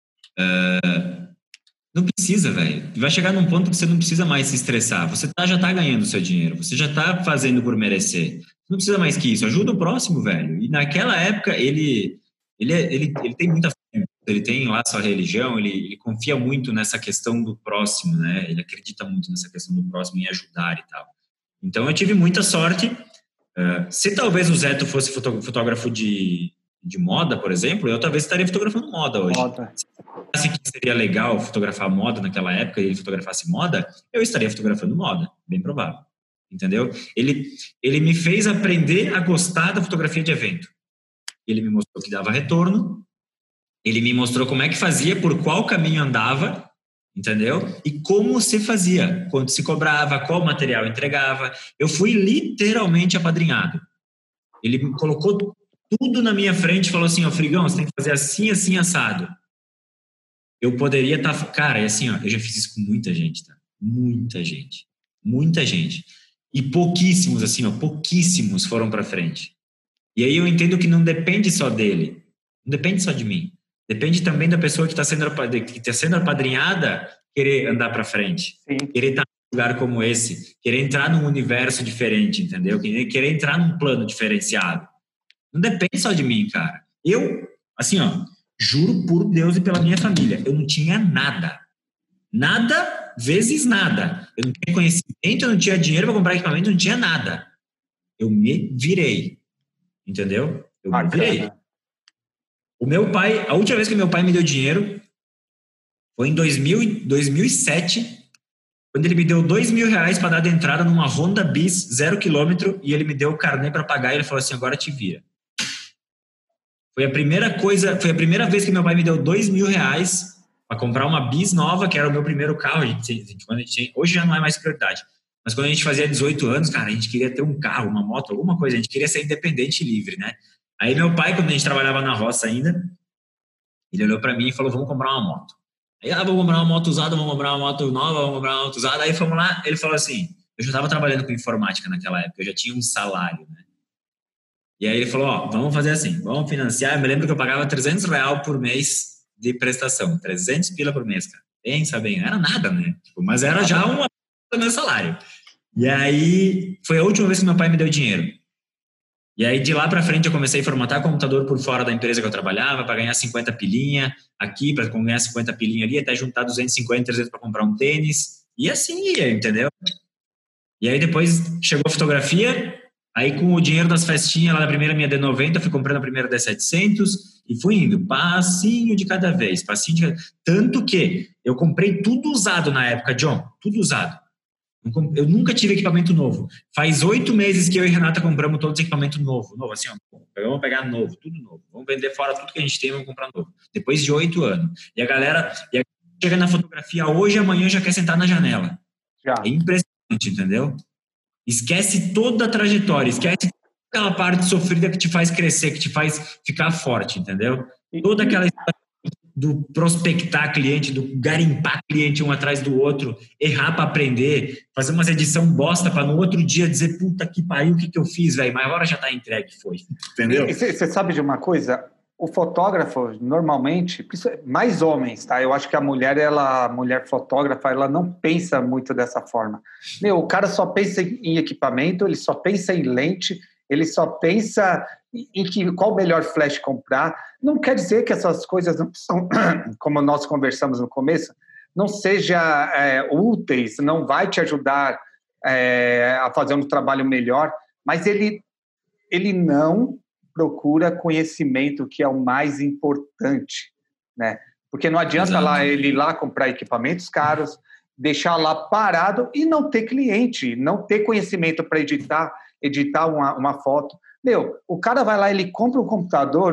não precisa, velho. Vai chegar num ponto que você não precisa mais se estressar. Você já tá ganhando o seu dinheiro, você já tá fazendo por merecer. Você não precisa mais que isso. Ajuda o próximo, velho. E naquela época, ele tem muita fé, ele tem lá sua religião, ele confia muito nessa questão do próximo, né? Ele acredita muito nessa questão do próximo, em ajudar e tal. Então, eu tive muita sorte. Se talvez o Zeto fosse fotógrafo de moda, por exemplo, eu talvez estaria fotografando moda hoje. Se seria legal fotografar moda naquela época e ele fotografasse moda, eu estaria fotografando moda, bem provável. Entendeu? Ele me fez aprender a gostar da fotografia de evento. Ele me mostrou que dava retorno, ele me mostrou como é que fazia, por qual caminho andava, entendeu? E como se fazia, quanto se cobrava, qual material entregava. Eu fui literalmente apadrinhado. Ele me colocou tudo na minha frente e falou assim, Frigão, você tem que fazer assim, assim, assado. Eu poderia estar... Cara, é assim, eu já fiz isso com muita gente, tá? Muita gente. Muita gente. E pouquíssimos, assim, pouquíssimos foram para frente. E aí eu entendo que não depende só dele. Não depende só de mim. Depende também da pessoa que está sendo apadrinhada querer andar para frente. Sim. Querer estar num lugar como esse. Querer entrar num universo diferente, entendeu? Querer entrar num plano diferenciado. Não depende só de mim, cara. Eu, assim, juro por Deus e pela minha família, eu não tinha nada. Nada vezes nada. Eu não tinha conhecimento, eu não tinha dinheiro para comprar equipamento, eu não tinha nada. Eu me virei. Entendeu? Eu me virei. O meu pai, a última vez que meu pai me deu dinheiro foi em 2007. quando ele me deu R$2.000 para dar de entrada numa Honda Bis 0 km e ele me deu o carnê para pagar e ele falou assim, agora te vira. Foi a primeira vez que meu pai me deu R$2.000 para comprar uma Bis nova, que era o meu primeiro carro. Hoje já não é mais prioridade. Mas quando a gente fazia 18 anos, cara, a gente queria ter um carro, uma moto, alguma coisa. A gente queria ser independente e livre, né? Aí meu pai, quando a gente trabalhava na roça ainda, ele olhou para mim e falou, vamos comprar uma moto. Aí, vamos comprar uma moto usada, vamos comprar uma moto nova, vamos comprar uma moto usada. Aí fomos lá, ele falou assim, eu já estava trabalhando com informática naquela época, eu já tinha um salário, né? E aí ele falou, vamos fazer assim, vamos financiar. Eu me lembro que eu pagava R$300 por mês de prestação, 300 pila por mês, cara. Pensa bem, não era nada, né? Mas era já uma do meu salário. E aí foi a última vez que meu pai me deu dinheiro. E aí de lá para frente eu comecei a formatar computador por fora da empresa que eu trabalhava para ganhar 50 pilinha aqui, para ganhar 50 pilinha ali, até juntar 250, 300 para comprar um tênis. E assim ia, entendeu? E aí depois chegou a fotografia. Aí, com o dinheiro das festinhas lá da primeira minha D90, fui comprando a primeira D700 e fui indo, passinho de cada vez, Tanto que eu comprei tudo usado na época, John, tudo usado. Eu nunca tive equipamento novo. Faz 8 meses que eu e Renata compramos todos os equipamentos novo, assim, vamos pegar novo, tudo novo. Vamos vender fora tudo que a gente tem, vamos comprar novo. Depois de 8 anos. E a galera chega na fotografia hoje, amanhã já quer sentar na janela. Já. É impressionante, entendeu? Esquece toda a trajetória, esquece aquela parte sofrida que te faz crescer, que te faz ficar forte, entendeu? Toda aquela história do prospectar cliente, do garimpar cliente um atrás do outro, errar para aprender, fazer umas edição bosta para no outro dia dizer, puta que pariu, o que eu fiz, velho? Mas agora já tá entregue, foi, entendeu? Você sabe de uma coisa? O fotógrafo, normalmente, mais homens, tá? Eu acho que a mulher fotógrafa, ela não pensa muito dessa forma. O cara só pensa em equipamento, ele só pensa em lente, ele só pensa em qual melhor flash comprar. Não quer dizer que essas coisas não são, como nós conversamos no começo, não sejam úteis, não vai te ajudar a fazer um trabalho melhor, mas ele não procura conhecimento, que é o mais importante, né? Porque não adianta ele ir lá comprar equipamentos caros, deixar lá parado e não ter cliente, não ter conhecimento para editar uma foto. O cara vai lá, ele compra um computador,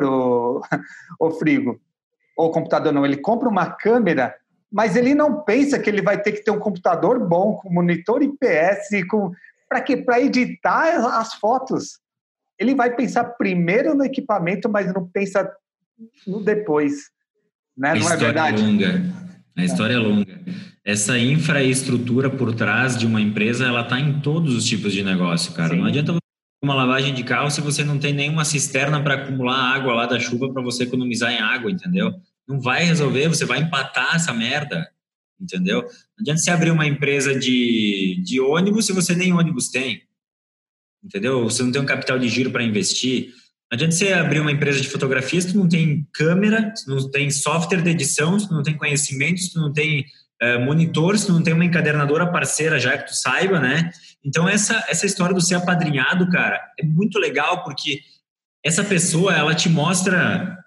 o Frigo, ou computador não, ele compra uma câmera, mas ele não pensa que ele vai ter que ter um computador bom, com monitor IPS, para quê? Para editar as fotos. Ele vai pensar primeiro no equipamento, mas não pensa no depois. Né? Não é verdade? A história é longa. Essa infraestrutura por trás de uma empresa, ela está em todos os tipos de negócio, cara. Sim. Não adianta você ter uma lavagem de carro se você não tem nenhuma cisterna para acumular água lá da chuva para você economizar em água, entendeu? Não vai resolver, você vai empatar essa merda, entendeu? Não adianta você abrir uma empresa de ônibus se você nem ônibus tem. Entendeu? Você não tem um capital de giro para investir. Não adianta você abrir uma empresa de fotografia se tu não tem câmera, se tu não tem software de edição, se tu não tem conhecimento, se tu não tem monitor, se tu não tem uma encadernadora parceira já que tu saiba, né? Então, essa história do ser apadrinhado, cara, é muito legal porque essa pessoa, ela te mostra...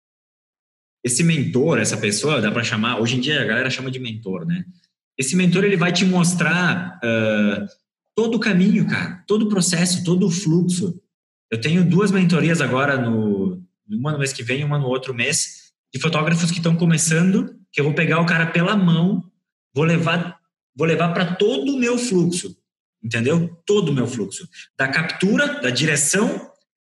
Esse mentor, essa pessoa, dá para chamar... Hoje em dia a galera chama de mentor, né? Esse mentor, ele vai te mostrar... todo o caminho, cara, todo o processo, todo o fluxo. Eu tenho 2 mentorias agora, uma no mês que vem, uma no outro mês, de fotógrafos que estão começando, que eu vou pegar o cara pela mão, vou levar para todo o meu fluxo, entendeu? Todo o meu fluxo. Da captura, da direção,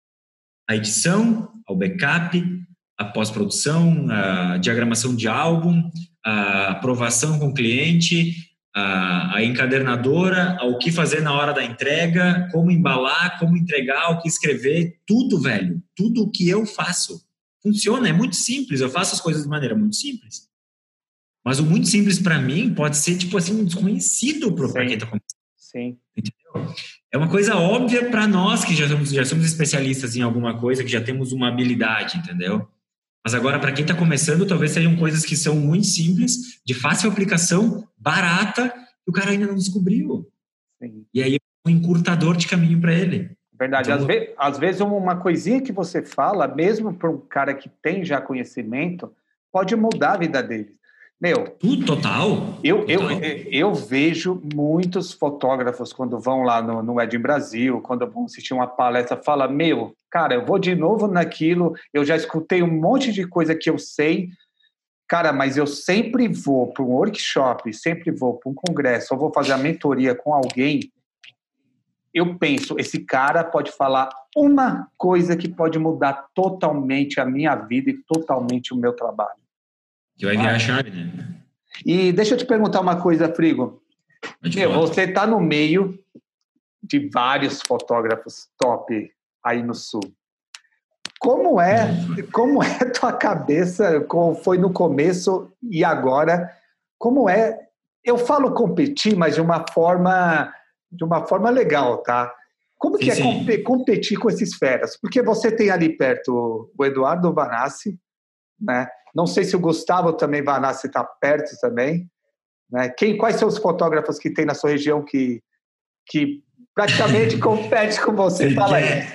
a edição, ao backup, a pós-produção, a diagramação de álbum, a aprovação com o cliente, a encadernadora, o que fazer na hora da entrega, como embalar, como entregar, o que escrever, tudo, velho. Tudo o que eu faço. Funciona, é muito simples. Eu faço as coisas de maneira muito simples. Mas o muito simples para mim pode ser, tipo assim, um desconhecido para quem está começando. Sim. Entendeu? É uma coisa óbvia para nós que já somos especialistas em alguma coisa, que já temos uma habilidade, entendeu? Mas agora, para quem está começando, talvez sejam coisas que são muito simples, de fácil aplicação, barata, que o cara ainda não descobriu. Sim. E aí é um encurtador de caminho para ele. Verdade. Então, às vezes, uma coisinha que você fala, mesmo para um cara que tem já conhecimento, pode mudar a vida dele. Meu, Tudo total? eu vejo muitos fotógrafos quando vão lá no Ed Brasil, quando vão assistir uma palestra, fala, meu, cara, eu vou de novo naquilo, eu já escutei um monte de coisa que eu sei, cara, mas eu sempre vou para um workshop, sempre vou para um congresso, ou vou fazer a mentoria com alguém, eu penso, esse cara pode falar uma coisa que pode mudar totalmente a minha vida e totalmente o meu trabalho. Que vai virar a chave, né? E deixa eu te perguntar uma coisa, Frigo. Você está no meio de vários fotógrafos top aí no Sul. Como é tua cabeça? Como foi no começo e agora? Como é? Eu falo competir, mas de uma forma legal, tá? Como que é competir com esses feras? Porque você tem ali perto o Eduardo Vanassi, né? Não sei se o Gustavo também Vanassi está perto também, né? Quais são os fotógrafos que tem na sua região que praticamente compete com você? Fala aí.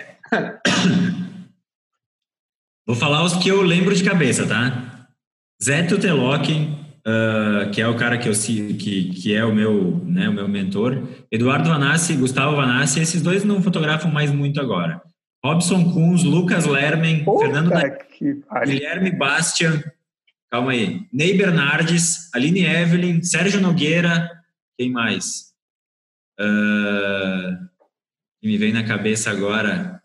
Vou falar os que eu lembro de cabeça, tá? Zé Tutelocken, que é o cara que eu sigo, que é o meu mentor. Eduardo Vanassi, Gustavo Vanassi, esses dois não fotografam mais muito agora. Robson Kunz, Lucas Lermen, Fernando Guilherme Bastian, calma aí, Ney Bernardes, Aline Evelyn, Sérgio Nogueira, quem mais? Que me vem na cabeça agora.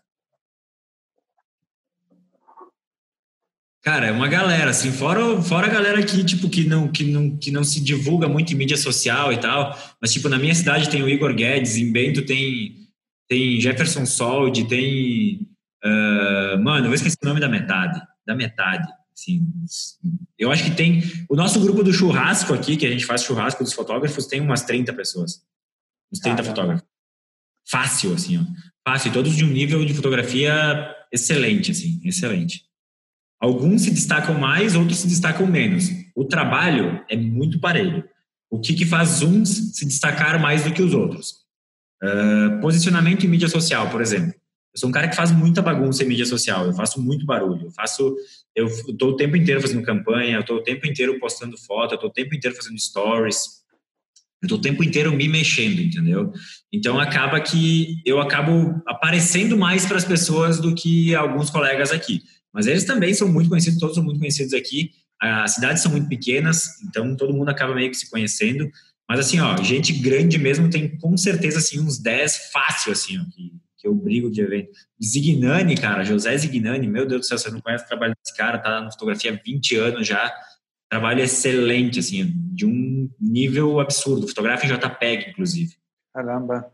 Cara, é uma galera, assim, fora a galera que, tipo, que não se divulga muito em mídia social e tal, mas, tipo, na minha cidade tem o Igor Guedes, em Bento tem Jefferson Soldi, tem... mano, eu vou esquecer o nome da metade, assim, eu acho que tem... O nosso grupo do churrasco aqui, que a gente faz churrasco dos fotógrafos, tem umas 30 pessoas, uns 30 fotógrafos. Fácil, assim, ó. Fácil, todos de um nível de fotografia excelente, assim, excelente. Alguns se destacam mais, outros se destacam menos. O trabalho é muito parelho. O que faz uns se destacar mais do que os outros? Posicionamento em mídia social, por exemplo. Eu sou um cara que faz muita bagunça em mídia social. Eu faço muito barulho. Eu estou o tempo inteiro fazendo campanha, eu estou o tempo inteiro postando foto, eu estou o tempo inteiro fazendo stories. Eu estou o tempo inteiro me mexendo, entendeu? Então, acaba que eu acabo aparecendo mais para as pessoas do que alguns colegas aqui. Mas eles também são muito conhecidos, todos são muito conhecidos aqui. As cidades são muito pequenas, então todo mundo acaba meio que se conhecendo. Mas assim, ó, gente grande mesmo tem com certeza assim uns 10 fácil, assim, ó, que eu brigo de evento. Zignani, cara, José Zignani, meu Deus do céu, você não conhece o trabalho desse cara, tá na fotografia há 20 anos já. Trabalho excelente, assim, de um nível absurdo. Fotografa em JPEG, inclusive. Caramba.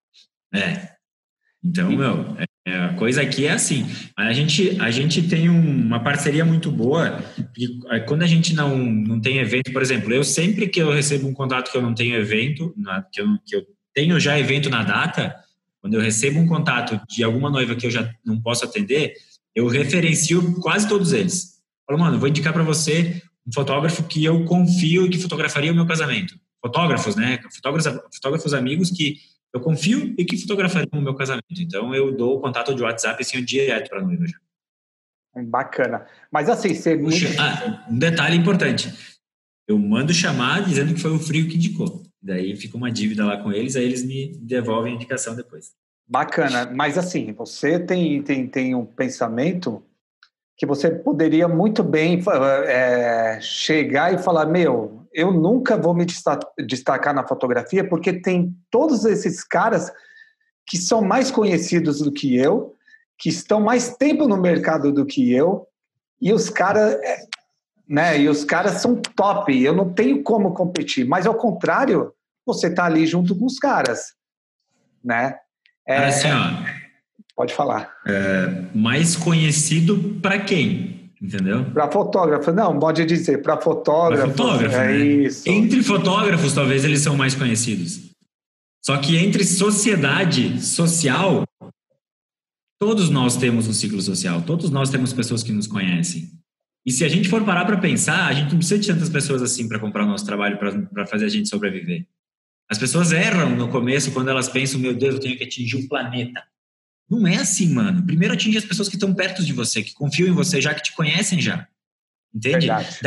Então, a coisa aqui é assim. A gente tem uma parceria muito boa, porque quando a gente não tem evento, por exemplo, eu sempre que eu recebo um contato que eu não tenho evento, que eu tenho já evento na data, quando eu recebo um contato de alguma noiva que eu já não posso atender, eu referencio quase todos eles. Falo, mano, vou indicar para você um fotógrafo que eu confio e que fotografaria o meu casamento. Fotógrafos, né? Fotógrafos amigos que eu confio e que fotografariam o meu casamento. Então, eu dou o contato de WhatsApp assim, direto para a noiva. Bacana. Mas assim, você... um detalhe importante. Eu mando chamar dizendo que foi o Frigo que indicou. Daí fica uma dívida lá com eles, aí eles me devolvem a indicação depois. Bacana. Mas assim, você tem um pensamento que você poderia muito bem chegar e falar, meu, eu nunca vou me destacar na fotografia porque tem todos esses caras que são mais conhecidos do que eu, que estão mais tempo no mercado do que eu, e os caras, né, e os caras são top, eu não tenho como competir, mas ao contrário, você tá ali junto com os caras, né? Assim, ó, pode falar. Mais conhecido para quem? Entendeu? Para fotógrafo, não, pode dizer, para fotógrafo. Né? Isso. Entre fotógrafos, talvez eles são mais conhecidos. Só que entre sociedade social, todos nós temos um ciclo social, todos nós temos pessoas que nos conhecem. E se a gente for parar para pensar, a gente não precisa de tantas pessoas assim para comprar o nosso trabalho, para fazer a gente sobreviver. As pessoas erram no começo quando elas pensam, meu Deus, eu tenho que atingir o planeta. Não é assim, mano. Primeiro atinge as pessoas que estão perto de você, que confiam em você já, que te conhecem já. Entende?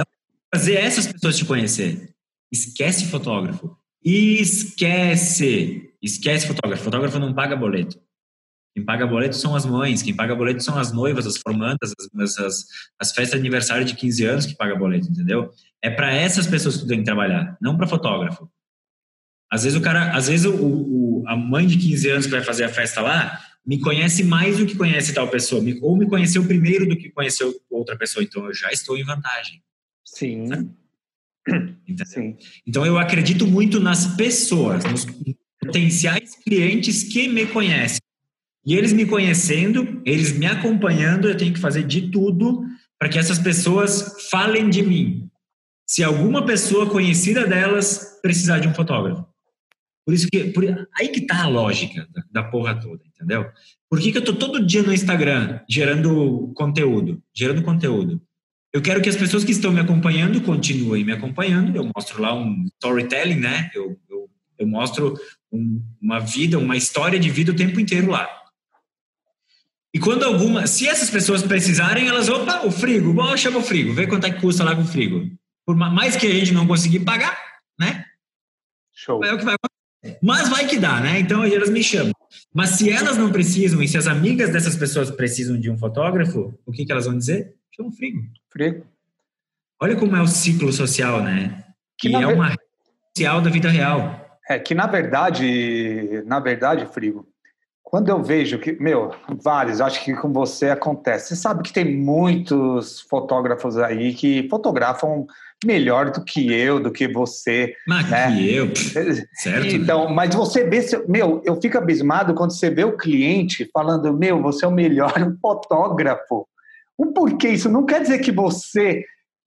fazer essas pessoas te conhecer. Esquece fotógrafo. Esquece fotógrafo. Fotógrafo não paga boleto. Quem paga boleto são as mães, quem paga boleto são as noivas, as formandas, as festas de aniversário de 15 anos que paga boleto, entendeu? É para essas pessoas que tu tem que trabalhar, não para fotógrafo. Às vezes a mãe de 15 anos que vai fazer a festa lá me conhece mais do que conhece tal pessoa, ou me conheceu primeiro do que conheceu outra pessoa, então eu já estou em vantagem. Sim. Sim. Então eu acredito muito nas pessoas, nos potenciais clientes que me conhecem. E eles me conhecendo, eles me acompanhando, eu tenho que fazer de tudo para que essas pessoas falem de mim. Se alguma pessoa conhecida delas precisar de um fotógrafo. Aí que tá a lógica da porra toda, entendeu? Por que eu tô todo dia no Instagram gerando conteúdo? Eu quero que as pessoas que estão me acompanhando continuem me acompanhando. Eu mostro lá um storytelling, né? Eu mostro uma vida, uma história de vida o tempo inteiro lá. E se essas pessoas precisarem, elas vão, o frigo, bom, chama o frigo, vê quanto é que custa lá com o frigo. Por mais que a gente não conseguir pagar, né? Show. É o que vai acontecer. Mas vai que dá, né? Então elas me chamam. Mas se elas não precisam, e se as amigas dessas pessoas precisam de um fotógrafo, o que elas vão dizer? Chama o frigo. Frigo. Olha como é o ciclo social, né? Que é uma social da vida real. Que na verdade, Frigo, quando eu vejo que, vários, acho que com você acontece. Você sabe que tem muitos fotógrafos aí que fotografam melhor do que eu, do que você. Mas né? que eu, certo? Então, mas você vê, eu fico abismado quando você vê o cliente falando, você é o melhor fotógrafo. O porquê isso? Não quer dizer que você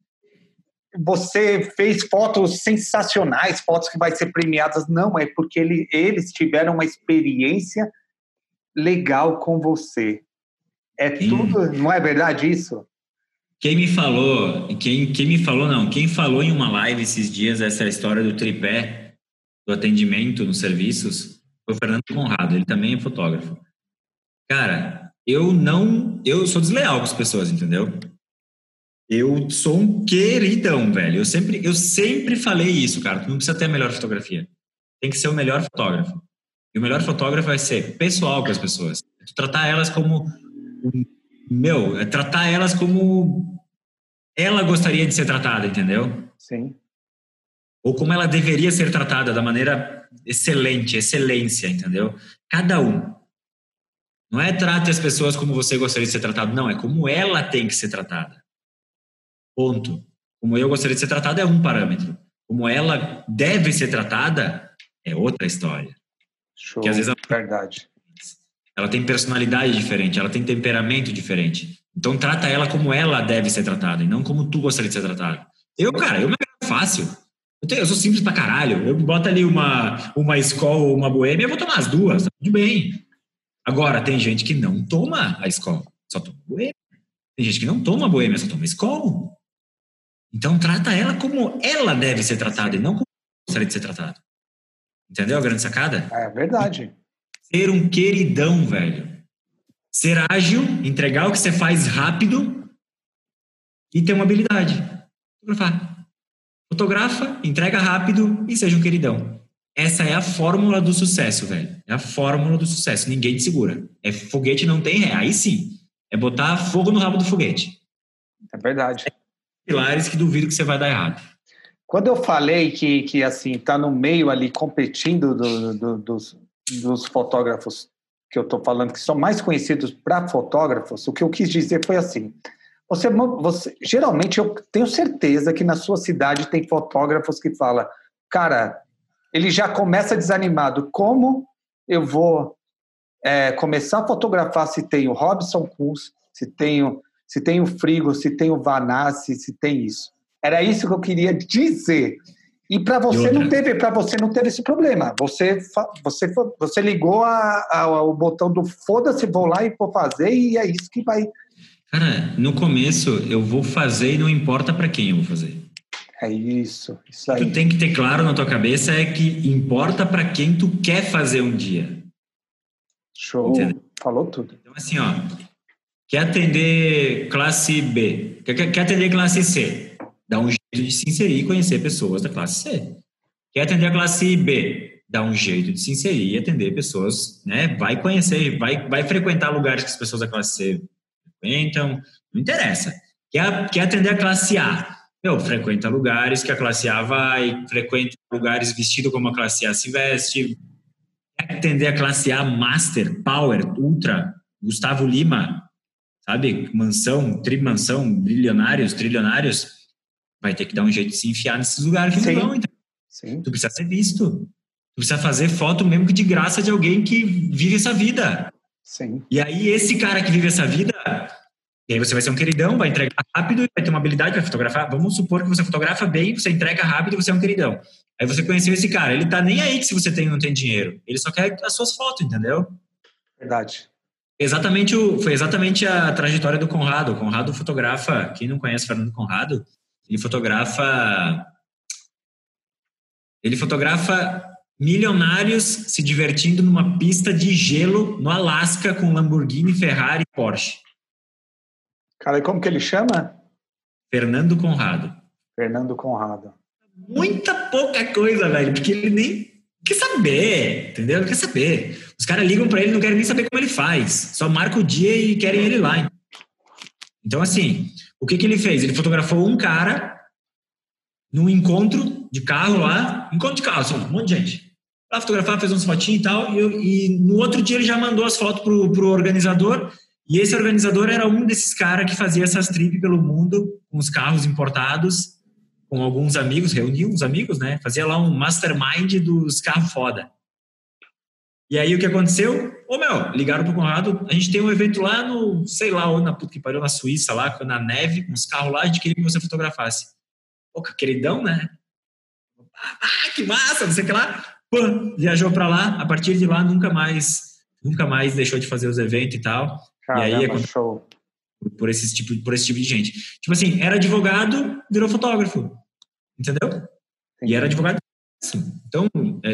fez fotos sensacionais, fotos que vai ser premiadas. Não, é porque eles tiveram uma experiência legal com você. Tudo, não é verdade isso? Quem falou em uma live esses dias essa história do tripé, do atendimento nos serviços, foi o Fernando Conrado, ele também é fotógrafo. Cara, eu sou desleal com as pessoas, entendeu? Eu sou um queridão, velho. Eu sempre falei isso, cara. Tu não precisa ter a melhor fotografia. Tem que ser o melhor fotógrafo. E o melhor fotógrafo vai ser pessoal com as pessoas. Tu tratar elas como... tratar elas como ela gostaria de ser tratada, entendeu? Sim. Ou como ela deveria ser tratada, da maneira excelência, entendeu? Cada um. Não é trate as pessoas como você gostaria de ser tratado, não. É como ela tem que ser tratada. Ponto. Como eu gostaria de ser tratada é um parâmetro. Como ela deve ser tratada é outra história. Show. Que às vezes Verdade. Ela tem personalidade diferente, ela tem temperamento diferente. Então trata ela como ela deve ser tratada e não como tu gostaria de ser tratado. Eu me agrado fácil. Eu sou simples pra caralho. Eu boto ali uma Skol ou uma Boêmia, eu vou tomar as duas, tá tudo bem. Agora, tem gente que não toma a Skol, só toma Boêmia. Tem gente que não toma Boêmia, só toma Skol. Então trata ela como ela deve ser tratada e não como gostaria de ser tratada. Entendeu a grande sacada? É verdade. Ser um queridão, velho. Ser ágil, entregar o que você faz rápido e ter uma habilidade. Fotografa, entrega rápido e seja um queridão. Essa é a fórmula do sucesso, velho. É a fórmula do sucesso. Ninguém te segura. Foguete não tem ré. Aí sim. É botar fogo no rabo do foguete. É verdade. Pilares que duvido que você vai dar errado. Quando eu falei que assim, tá no meio ali competindo dos fotógrafos que eu estou falando, que são mais conhecidos para fotógrafos, o que eu quis dizer foi assim, você geralmente eu tenho certeza que na sua cidade tem fotógrafos que falam, cara, ele já começa desanimado, como eu vou começar a fotografar se tem o Robson Kunz, se tem o Frigo, se tem o Vanassi, se tem isso. Era isso que eu queria dizer. E para você não teve esse problema. Você ligou o botão do foda-se, vou lá e vou fazer, e é isso que vai. Cara, no começo eu vou fazer e não importa para quem eu vou fazer. É isso aí. O que tu tem que ter claro na tua cabeça é que importa para quem tu quer fazer um dia. Show. Entendeu? Falou tudo. Então assim, quer atender classe B, quer atender classe C, dá um de se inserir e conhecer pessoas da classe C. Quer atender a classe B? Dá um jeito de se inserir e atender pessoas, né? Vai conhecer, vai frequentar lugares que as pessoas da classe C frequentam, não interessa. Quer atender a classe A? Frequenta lugares que a classe A vai, frequenta lugares vestido como a classe A se veste. Quer atender a classe A Master, Power, Ultra, Gustavo Lima, sabe? Mansão, trimansão, trilionários, vai ter que dar um jeito de se enfiar nesses lugares que não vão, então. Sim. Tu precisa ser visto. Tu precisa fazer foto mesmo que de graça de alguém que vive essa vida. Sim. E aí, esse cara que vive essa vida, e aí você vai ser um queridão, vai entregar rápido, vai ter uma habilidade para fotografar. Vamos supor que você fotografa bem, você entrega rápido e você é um queridão. Aí você conheceu esse cara, ele tá nem aí que se você tem ou não tem dinheiro. Ele só quer as suas fotos, entendeu? Verdade. Foi exatamente a trajetória do Conrado. O Conrado fotografa, quem não conhece o Fernando Conrado, ele fotografa milionários se divertindo numa pista de gelo no Alasca com Lamborghini, Ferrari e Porsche. Cara, e como que ele chama? Fernando Conrado. Fernando Conrado. Muita pouca coisa, velho, porque ele nem quer saber, entendeu? Não quer saber. Os caras ligam pra ele, não querem nem saber como ele faz. Só marca o dia e querem ele lá. Então, assim, o que ele fez? Ele fotografou um cara num encontro de carro lá. Encontro de carro, assim, um monte de gente. Lá fotografar, fez umas fotinhas e tal. E no outro dia ele já mandou as fotos pro organizador. E esse organizador era um desses caras que fazia essas trips pelo mundo com os carros importados, com alguns amigos, reunia uns amigos, né? Fazia lá um mastermind dos carros foda. E aí o que aconteceu? Ligaram pro Conrado, a gente tem um evento lá no, sei lá, onde, na puta que pariu, na Suíça, lá, na neve, com os carros lá, a gente queria que você fotografasse. Pô, queridão, né? Que massa, não sei o que lá. Pô, viajou pra lá, a partir de lá nunca mais deixou de fazer os eventos e tal. Caramba, e aí show. Por esse tipo de gente. Tipo assim, era advogado, virou fotógrafo. Entendeu? Entendi. E era advogado. Então,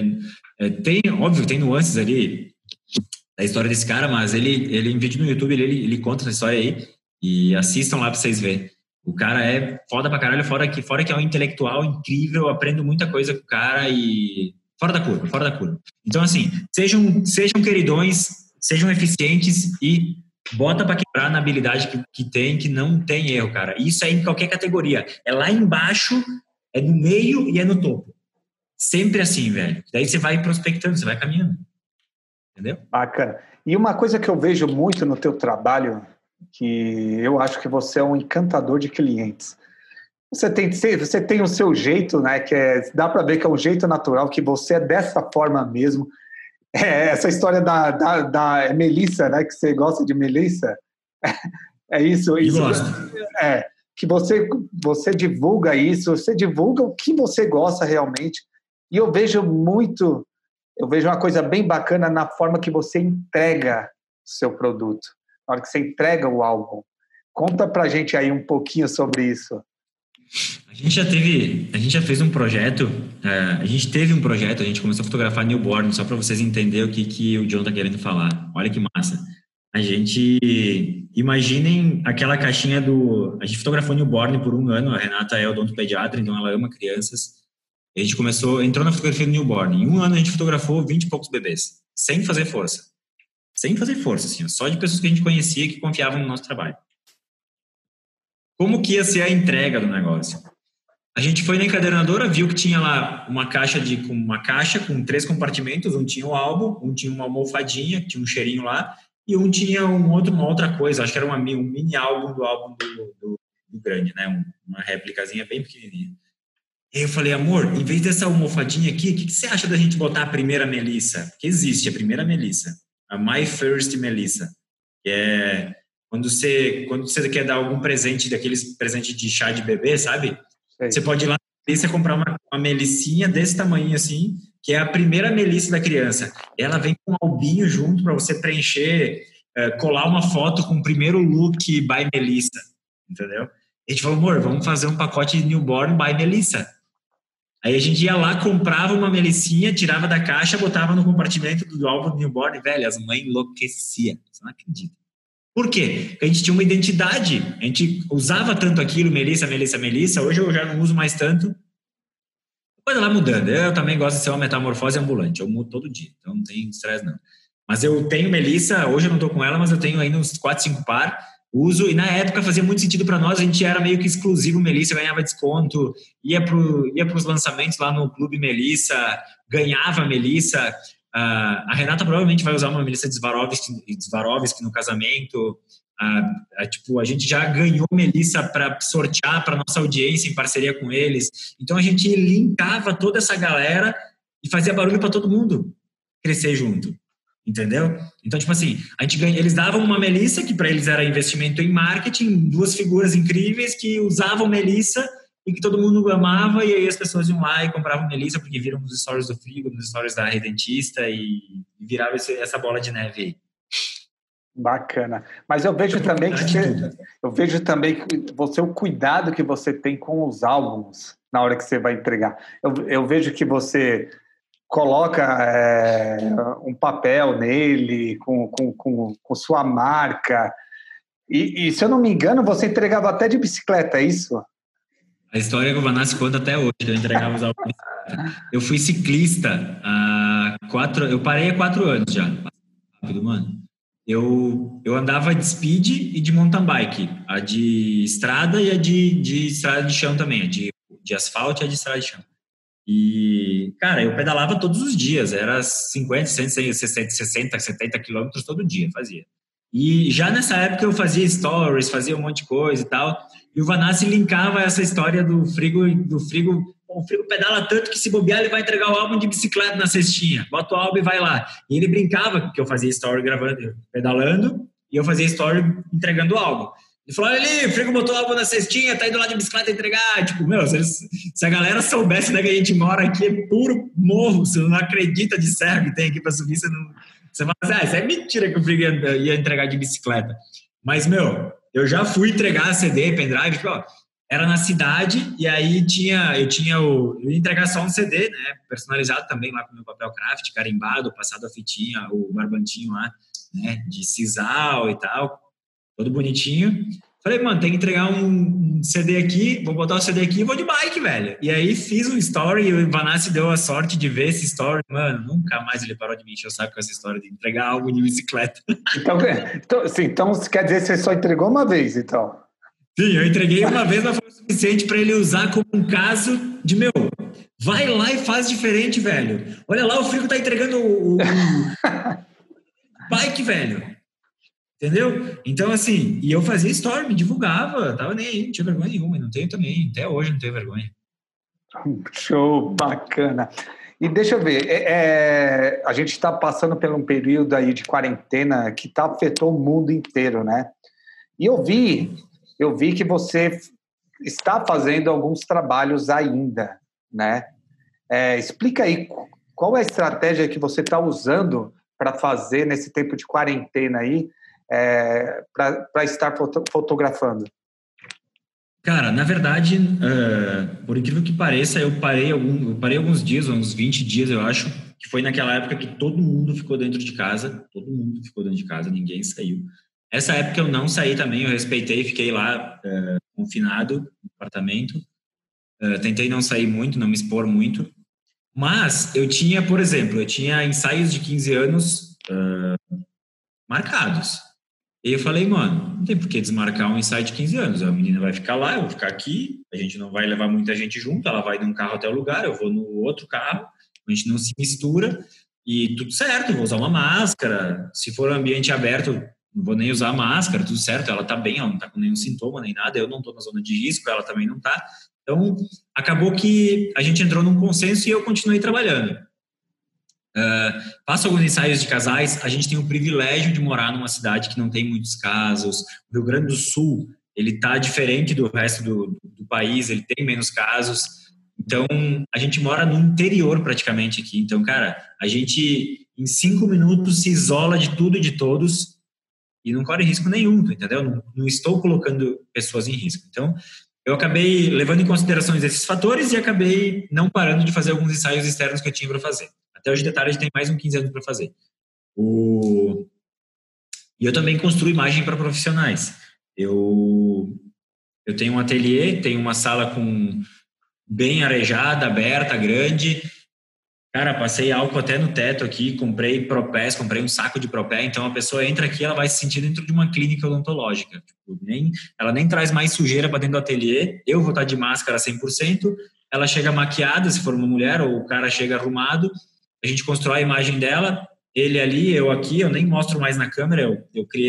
óbvio, tem nuances ali da história desse cara, mas ele em vídeo no YouTube, ele conta essa história aí e assistam lá pra vocês verem. O cara é foda pra caralho, fora que é um intelectual incrível, eu aprendo muita coisa com o cara e fora da curva. Então, assim, sejam queridões, sejam eficientes e bota pra quebrar na habilidade que tem, que não tem erro, cara. Isso é em qualquer categoria. É lá embaixo, é no meio e é no topo. Sempre assim, velho. Daí você vai prospectando, você vai caminhando. Entendeu? Bacana. E uma coisa que eu vejo muito no teu trabalho, que eu acho que você é um encantador de clientes. Você tem o seu jeito, né? Dá para ver que é um jeito natural, que você é dessa forma mesmo. Essa história da Melissa, né? Que você gosta de Melissa. É isso. Gosto. Que você divulga isso, você divulga o que você gosta realmente. E eu vejo uma coisa bem bacana na forma que você entrega o seu produto, na hora que você entrega o álbum. Conta pra gente aí um pouquinho sobre isso. A gente já fez um projeto, a gente começou a fotografar newborn, só para vocês entenderem o que o John tá querendo falar. Olha que massa. Imaginem aquela caixinha a gente fotografou newborn por um ano, a Renata é odontopediatra, então ela ama crianças. A gente entrou na fotografia do newborn. Em um ano a gente fotografou 20 e poucos bebês, sem fazer força. Sem fazer força, assim, só de pessoas que a gente conhecia que confiavam no nosso trabalho. Como que ia ser a entrega do negócio? A gente foi na encadernadora, viu que tinha lá uma caixa com 3 compartimentos, um tinha o álbum, um tinha uma almofadinha, tinha um cheirinho lá, e um tinha uma outra coisa, acho que era um mini álbum do álbum do grande, né? Uma réplicazinha bem pequenininha. E eu falei, amor, em vez dessa almofadinha aqui, o que você acha da gente botar a primeira Melissa? Porque existe a primeira Melissa, a My First Melissa, que é quando você quer dar algum presente, daqueles presentes de chá de bebê, sabe? Sei. Você pode ir lá na Melissa comprar uma melicinha desse tamanho assim, que é a primeira Melissa da criança. Ela vem com um albinho junto para você preencher, colar uma foto com o primeiro look by Melissa, entendeu? A gente falou, amor, vamos fazer um pacote de newborn by Melissa. Aí a gente ia lá, comprava uma melicinha, tirava da caixa, botava no compartimento do álbum do newborn, velho, as mães enlouqueciam. Você não acredita. Por quê? Porque a gente tinha uma identidade, a gente usava tanto aquilo, Melissa, hoje eu já não uso mais tanto. Depois ela mudando, eu também gosto de ser uma metamorfose ambulante, eu mudo todo dia, então não tem estresse não. Mas eu tenho Melissa, hoje eu não tô com ela, mas eu tenho ainda uns 4, 5 par, uso, e na época fazia muito sentido para nós, a gente era meio que exclusivo Melissa, ganhava desconto, ia pros lançamentos lá no Clube Melissa, ganhava Melissa. A Renata provavelmente vai usar uma Melissa de Swarovski no casamento. Tipo, a gente já ganhou Melissa para sortear para nossa audiência em parceria com eles. Então a gente linkava toda essa galera e fazia barulho para todo mundo crescer junto. Entendeu? Então, tipo assim, eles davam uma Melissa, que para eles era investimento em marketing, 2 figuras incríveis que usavam Melissa e que todo mundo amava, e aí as pessoas iam lá e compravam Melissa porque viram nos stories do Frigo, nos stories da Redentista e virava essa bola de neve aí. Bacana. Mas eu vejo também que você, o cuidado que você tem com os álbuns na hora que você vai entregar. Eu vejo que você coloca um papel nele com sua marca. E, se eu não me engano, você entregava até de bicicleta, é isso? A história que o Vanassi conta até hoje, que eu entregava os álbuns. Eu fui ciclista eu parei há 4 anos já. Rápido, mano. Eu andava de speed e de mountain bike, a de estrada e a de estrada de chão também, a de asfalto e a de estrada de chão. E, cara, eu pedalava todos os dias, era 50, 60, 70 quilômetros todo dia, fazia. E já nessa época eu fazia stories, fazia um monte de coisa e tal, e o Vanassi linkava essa história do Frigo. O Frigo pedala tanto que se bobear ele vai entregar o álbum de bicicleta na cestinha, bota o álbum e vai lá. E ele brincava que eu fazia story gravando, pedalando, e eu fazia story entregando o álbum. Ele falou, olha ali, o Frigo botou o álbum na cestinha, tá indo lá de bicicleta entregar. Tipo, meu, se a galera soubesse onde é que a gente mora aqui, é puro morro, você não acredita de serra que tem aqui pra subir, você fala assim, isso é mentira que o Frigo ia entregar de bicicleta. Mas, meu, eu já fui entregar CD, pendrive, tipo, ó, era na cidade, e aí eu ia entregar só um CD, né, personalizado também lá com o meu papel craft, carimbado, passado a fitinha, o barbantinho lá, né, de sisal e tal, todo bonitinho. Falei, mano, tem que entregar um CD aqui, vou botar o CD aqui e vou de bike, velho. E aí fiz um story e o Vanassi deu a sorte de ver esse story. Mano, nunca mais ele parou de me encher o saco com essa história de entregar algo de bicicleta. Então quer dizer que você só entregou uma vez, então? Sim, eu entreguei uma vez, mas foi o suficiente para ele usar como um caso de, meu, vai lá e faz diferente, velho. Olha lá, o Frigo tá entregando o bike, velho. Entendeu? Então, assim, e eu fazia story, me divulgava, tava nem aí, não tinha vergonha nenhuma, não tenho também, até hoje não tenho vergonha. Show, bacana. E deixa eu ver, a gente está passando por um período aí de quarentena que afetou o mundo inteiro, né? E eu vi que você está fazendo alguns trabalhos ainda, né? Explica aí, qual é a estratégia que você está usando para fazer nesse tempo de quarentena aí, para estar fotografando? Cara, na verdade, por incrível que pareça, eu parei alguns dias, uns 20 dias, eu acho, que foi naquela época que todo mundo ficou dentro de casa, ninguém saiu. Essa época eu não saí também, eu respeitei, fiquei lá confinado no apartamento, tentei não sair muito, não me expor muito, mas eu tinha, por exemplo, ensaios de 15 anos marcados. E eu falei, mano, não tem por que desmarcar um ensaio de 15 anos. A menina vai ficar lá, eu vou ficar aqui, a gente não vai levar muita gente junto, ela vai de um carro até o lugar, eu vou no outro carro, a gente não se mistura e tudo certo, vou usar uma máscara. Se for um ambiente aberto, não vou nem usar máscara, tudo certo, ela tá bem, ela não tá com nenhum sintoma nem nada, eu não tô na zona de risco, ela também não tá. Então, acabou que a gente entrou num consenso e eu continuei trabalhando. Faço alguns ensaios de casais. A gente tem o privilégio de morar numa cidade que não tem muitos casos. O Rio Grande do Sul, ele tá diferente do resto do país, ele tem menos casos. Então, a gente mora no interior praticamente aqui. Então, cara, a gente em 5 minutos se isola de tudo e de todos e não corre risco nenhum, entendeu? Não estou colocando pessoas em risco. Então, eu acabei levando em consideração esses fatores e acabei não parando de fazer alguns ensaios externos que eu tinha para fazer. Até hoje, detalhe, a gente tem mais uns 15 anos para fazer. E eu também construo imagem para profissionais. Eu tenho um ateliê, tenho uma sala bem arejada, aberta, grande. Cara, passei álcool até no teto aqui, comprei Propés, comprei um saco de Propé, então a pessoa entra aqui, ela vai se sentir dentro de uma clínica odontológica. Tipo, ela nem traz mais sujeira para dentro do ateliê, eu vou estar de máscara 100%, ela chega maquiada, se for uma mulher, ou o cara chega arrumado, a gente constrói a imagem dela, ele ali, eu aqui, eu nem mostro mais na câmera,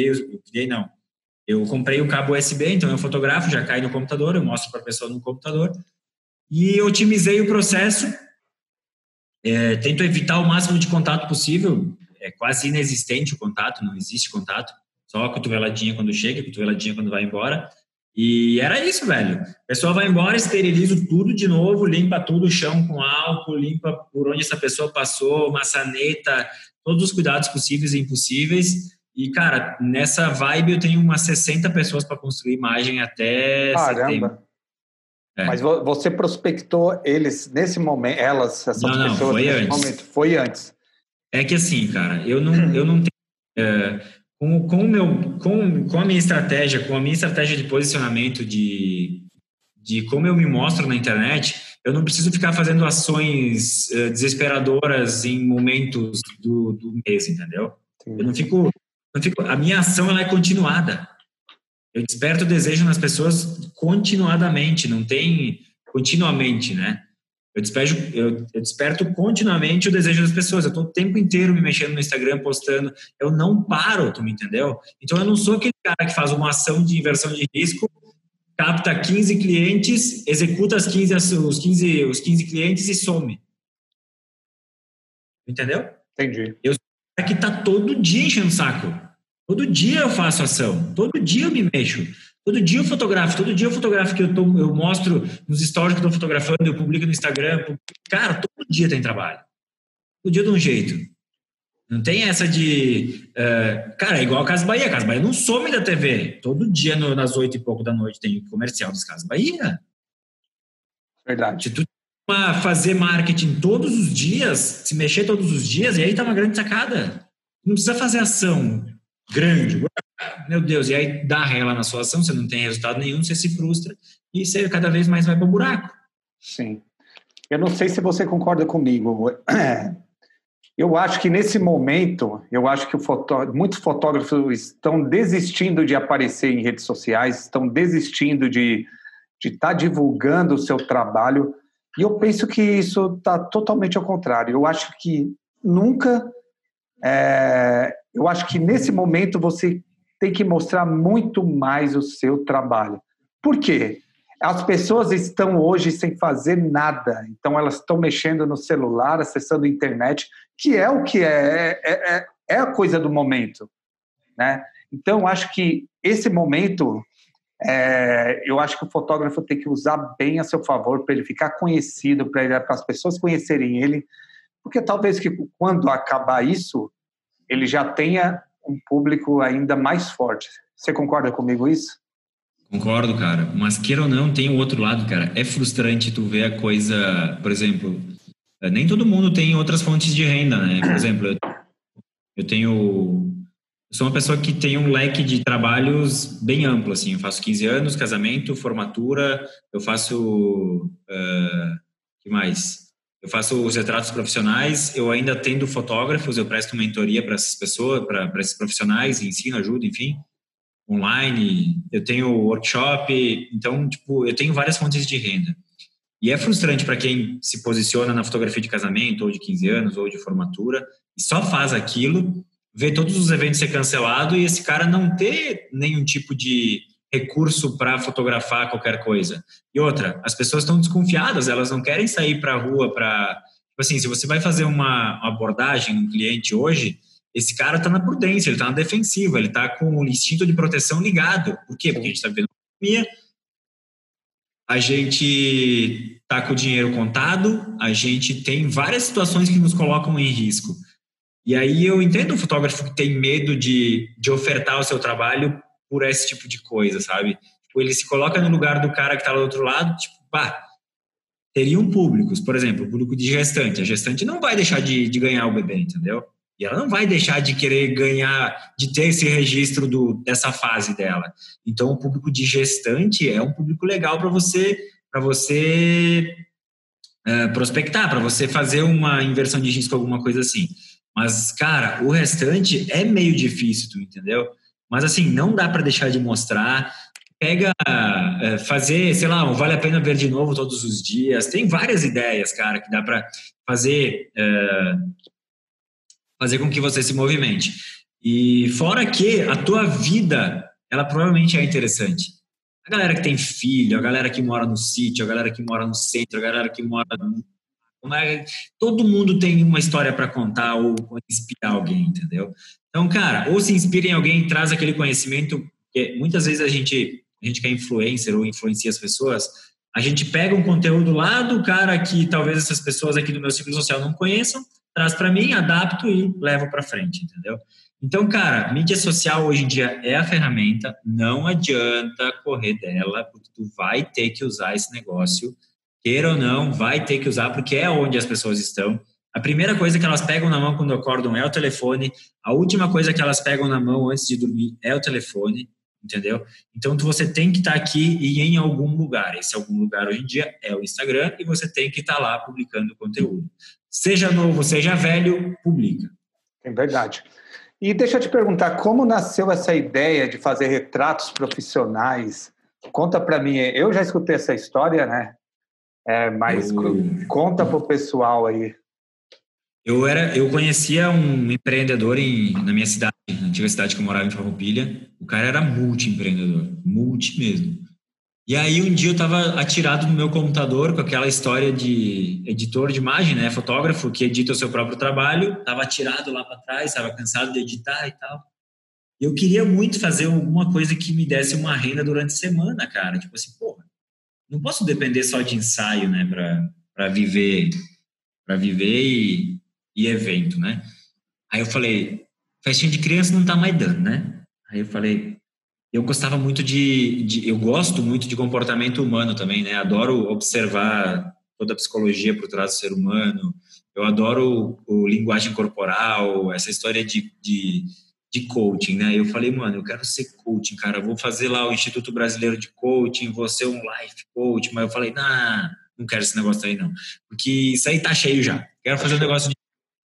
eu comprei um cabo USB, então eu fotografo, já cai no computador, eu mostro para a pessoa no computador, e otimizei o processo. Tento evitar o máximo de contato possível, é quase inexistente o contato, não existe contato, só a cotoveladinha quando chega, a cotoveladinha quando vai embora, e era isso, velho. A pessoa vai embora, esterilizo tudo de novo, limpa tudo, o chão com álcool, limpa por onde essa pessoa passou, maçaneta, todos os cuidados possíveis e impossíveis, e, cara, nessa vibe eu tenho umas 60 pessoas para construir imagem até setembro. Mas você prospectou eles nesse momento, essas pessoas foi nesse antes. momento? Foi antes. É que assim, cara, eu não tenho... com a minha estratégia de posicionamento, de como eu me mostro na internet, eu não preciso ficar fazendo ações desesperadoras em momentos do mês, entendeu? Sim. Eu não fico... A minha ação, ela é continuada. Eu desperto o desejo nas pessoas continuadamente, não tem continuamente, né? Eu desperto continuamente o desejo das pessoas. Eu estou o tempo inteiro me mexendo no Instagram, postando. Eu não paro, tu me entendeu? Então, eu não sou aquele cara que faz uma ação de inversão de risco, capta 15 clientes, executa os 15 clientes e some. Entendeu? Entendi. Eu sou o cara que está todo dia enchendo o saco. Todo dia eu faço ação, todo dia eu me mexo, todo dia eu fotografo que eu mostro nos stories que eu estou fotografando, eu publico no Instagram. Cara, todo dia tem trabalho. Todo dia de um jeito. Não tem essa de... cara, é igual a Casas Bahia. A Casas Bahia não some da TV. Todo dia, nas 8 e pouco da noite, tem comercial das Casas Bahia. Verdade. Se tu fazer marketing todos os dias, se mexer todos os dias, e aí tá uma grande sacada. Não precisa fazer ação grande, meu Deus, e aí dá rela na sua ação, você não tem resultado nenhum, você se frustra e você cada vez mais vai para o buraco. Sim. Eu não sei se você concorda comigo. Eu acho que nesse momento, muitos fotógrafos estão desistindo de aparecer em redes sociais, estão desistindo de estar divulgando o seu trabalho, e eu penso que isso está totalmente ao contrário. Eu acho que eu acho que nesse momento você tem que mostrar muito mais o seu trabalho. Por quê? As pessoas estão hoje sem fazer nada, então elas estão mexendo no celular, acessando a internet, que é o que é a coisa do momento, né? Então, acho que esse momento, eu acho que o fotógrafo tem que usar bem a seu favor para ele ficar conhecido, para as pessoas conhecerem ele, porque talvez que quando acabar isso, ele já tenha um público ainda mais forte. Você concorda comigo isso? Concordo, cara. Mas queira ou não, tem o outro lado, cara. É frustrante tu ver a coisa... Por exemplo, nem todo mundo tem outras fontes de renda, né? Por exemplo, eu sou uma pessoa que tem um leque de trabalhos bem amplo, assim. Eu faço 15 anos, casamento, formatura, eu faço... que mais? Eu faço os retratos profissionais, eu ainda atendo fotógrafos, eu presto mentoria para essas pessoas, para esses profissionais, ensino, ajudo, enfim, online, eu tenho workshop, então, tipo, eu tenho várias fontes de renda. E é frustrante para quem se posiciona na fotografia de casamento, ou de 15 anos, ou de formatura, e só faz aquilo, ver todos os eventos ser cancelados e esse cara não ter nenhum tipo de recurso para fotografar qualquer coisa. E outra, as pessoas estão desconfiadas, elas não querem sair para a rua para... Tipo assim, se você vai fazer uma abordagem num cliente hoje, esse cara está na prudência, ele está na defensiva, ele está com o instinto de proteção ligado. Por quê? Porque a gente está vivendo uma pandemia, a gente está com o dinheiro contado, a gente tem várias situações que nos colocam em risco. E aí eu entendo o fotógrafo que tem medo de ofertar o seu trabalho por esse tipo de coisa, sabe? Tipo, ele se coloca no lugar do cara que está lá do outro lado, tipo, teriam públicos, por exemplo, o público de gestante. A gestante não vai deixar de ganhar o bebê, entendeu? E ela não vai deixar de querer ganhar, de ter esse registro dessa fase dela. Então, o público de gestante é um público legal para você prospectar, para você fazer uma inversão de risco, alguma coisa assim. Mas, cara, o restante é meio difícil, tu entendeu? Mas, assim, não dá para deixar de mostrar. Pega, fazer, sei lá, vale a pena ver de novo todos os dias. Tem várias ideias, cara, que dá para fazer com que você se movimente. E fora que a tua vida, ela provavelmente é interessante. A galera que tem filho, a galera que mora no sítio, a galera que mora no centro, a galera que mora... Todo mundo tem uma história para contar ou inspirar alguém, entendeu? Então, cara, ou se inspira em alguém, traz aquele conhecimento, porque muitas vezes a gente que é influencer ou influencia as pessoas, a gente pega um conteúdo lá do cara que talvez essas pessoas aqui do meu ciclo social não conheçam, traz para mim, adapto e levo para frente, entendeu? Então, cara, mídia social hoje em dia é a ferramenta, não adianta correr dela, porque tu vai ter que usar esse negócio, queira ou não, vai ter que usar, porque é onde as pessoas estão. A primeira coisa que elas pegam na mão quando acordam é o telefone, a última coisa que elas pegam na mão antes de dormir é o telefone, entendeu? Então, você tem que estar aqui e em algum lugar. Esse algum lugar hoje em dia é o Instagram e você tem que estar lá publicando conteúdo. Seja novo, seja velho, publica. É verdade. E deixa eu te perguntar, como nasceu essa ideia de fazer retratos profissionais? Conta para mim, eu já escutei essa história, né? Mas conta para o pessoal aí. Eu conhecia um empreendedor na minha cidade, na antiga cidade que eu morava, em Farroupilha. O cara era multi-empreendedor, multi mesmo. E aí um dia eu estava atirado no meu computador com aquela história de editor de imagem, né, fotógrafo que edita o seu próprio trabalho, estava atirado lá para trás, estava cansado de editar e tal. Eu queria muito fazer alguma coisa que me desse uma renda durante a semana, cara. Tipo assim, porra, não posso depender só de ensaio, né, para viver e evento, né? Aí eu falei, festinha de criança não tá mais dando, né? Aí eu falei, eu gostava muito eu gosto muito de comportamento humano também, né? Adoro observar toda a psicologia por trás do ser humano. Eu adoro o linguagem corporal, essa história de coaching, né? Eu falei, mano, eu quero ser coaching, cara. Eu vou fazer lá o Instituto Brasileiro de Coaching, vou ser um life coach. Mas eu falei, não quero esse negócio aí, não. Porque isso aí tá cheio já. Quero fazer um negócio de...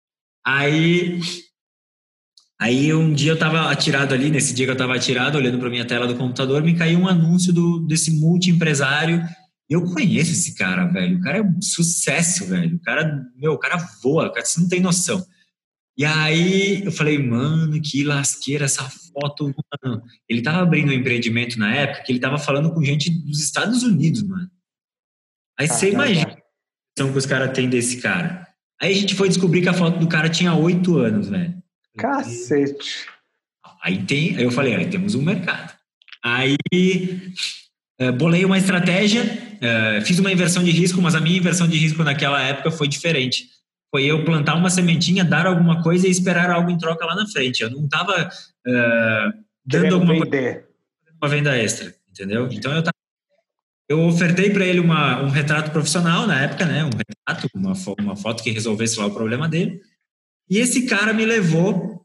Aí um dia eu tava atirado ali, nesse dia que eu tava atirado, olhando pra minha tela do computador, me caiu um anúncio desse multi-empresário. Eu conheço esse cara, velho. O cara é um sucesso, velho. O cara voa, cara, você não tem noção. E aí eu falei, mano, que lasqueira essa foto, mano. Ele tava abrindo um empreendimento na época que ele tava falando com gente dos Estados Unidos, mano. Aí você imagina a questão que os caras têm desse cara. Aí a gente foi descobrir que a foto do cara tinha 8 anos, velho. Cacete. Aí eu falei, aí temos um mercado. Aí bolei uma estratégia, fiz uma inversão de risco, mas a minha inversão de risco naquela época foi diferente. Foi eu plantar uma sementinha, dar alguma coisa e esperar algo em troca lá na frente. Eu não estava dando alguma coisa, uma venda extra, entendeu? Então eu ofertei para ele um retrato profissional na época, né? Um retrato, uma foto que resolvesse lá o problema dele. E esse cara me levou...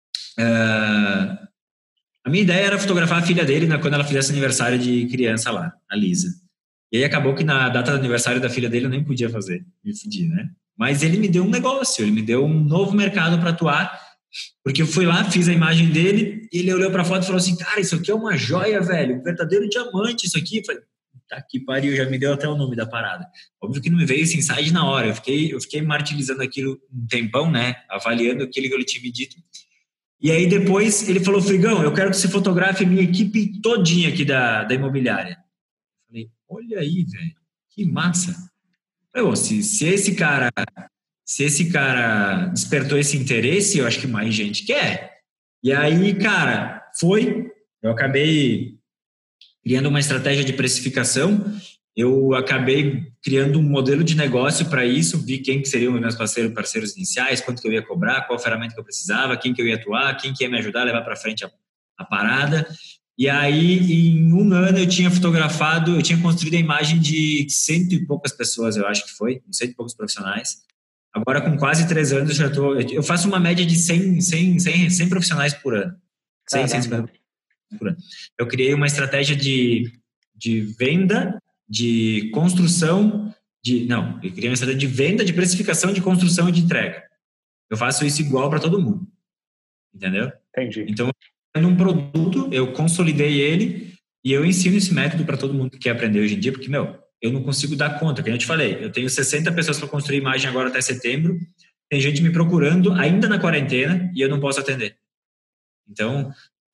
a minha ideia era fotografar a filha dele quando ela fizesse aniversário de criança lá, a Lisa. E aí acabou que na data do aniversário da filha dele eu nem podia fazer, me fudi, né? Mas ele me deu um negócio, ele me deu um novo mercado para atuar, porque eu fui lá, fiz a imagem dele, e ele olhou para a foto e falou assim, cara, isso aqui é uma joia, velho, um verdadeiro diamante, isso aqui. Eu falei, tá que pariu, já me deu até o nome da parada. Óbvio que não me veio esse insight na hora, eu fiquei martirizando aquilo um tempão, né, avaliando aquilo que ele tinha me dito. E aí depois ele falou, Frigão, eu quero que você fotografe a minha equipe todinha aqui da imobiliária. Eu falei, olha aí, velho, que massa. Eu, se esse cara despertou esse interesse, eu acho que mais gente quer. E aí, cara, eu acabei criando uma estratégia de precificação, eu acabei criando um modelo de negócio para isso, vi quem que seriam os meus parceiros iniciais, quanto que eu ia cobrar, qual ferramenta que eu precisava, quem que eu ia atuar, quem que ia me ajudar a levar para frente a parada. E aí, em um ano, eu tinha construído a imagem de 100 e poucas pessoas, eu acho que foi, 100 e poucos profissionais. Agora, com quase 3 anos, eu faço uma média de 100 profissionais por ano. 150 por ano. Eu criei uma estratégia de venda, de construção, eu criei uma estratégia de venda, de precificação, de construção e de entrega. Eu faço isso igual para todo mundo. Entendeu? Entendi. Então, um produto, eu consolidei ele e eu ensino esse método para todo mundo que quer aprender hoje em dia, porque, eu não consigo dar conta, como eu te falei, eu tenho 60 pessoas para construir imagem agora até setembro, tem gente me procurando ainda na quarentena e eu não posso atender. Então,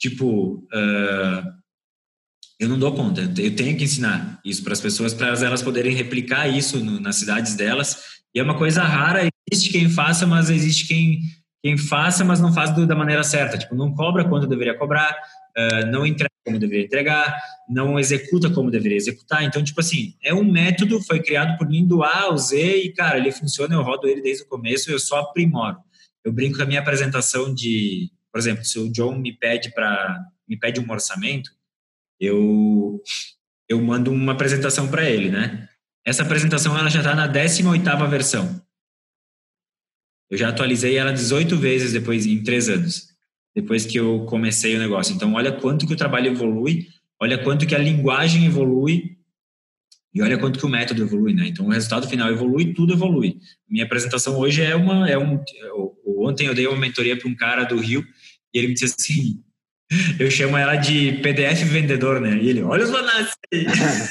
eu não dou conta, eu tenho que ensinar isso para as pessoas, para elas poderem replicar isso nas cidades delas, e é uma coisa rara, existe quem faça, mas existe quem faça, mas não faz da maneira certa, não cobra quanto deveria cobrar, não entrega como deveria entregar, não executa como deveria executar. Então, é um método, foi criado por mim do A ao Z e, cara, ele funciona, eu rodo ele desde o começo, eu só aprimoro. Eu brinco com a minha apresentação por exemplo, se o John me pede um orçamento, eu mando uma apresentação para ele, né? Essa apresentação, ela já está na 18ª versão. Eu já atualizei ela 18 vezes depois, em 3 anos, depois que eu comecei o negócio. Então, olha quanto que o trabalho evolui, olha quanto que a linguagem evolui e olha quanto que o método evolui, né? Então, o resultado final evolui, tudo evolui. Minha apresentação hoje ontem eu dei uma mentoria para um cara do Rio e ele me disse assim, eu chamo ela de PDF vendedor, né? E ele, olha os Vanassi aí.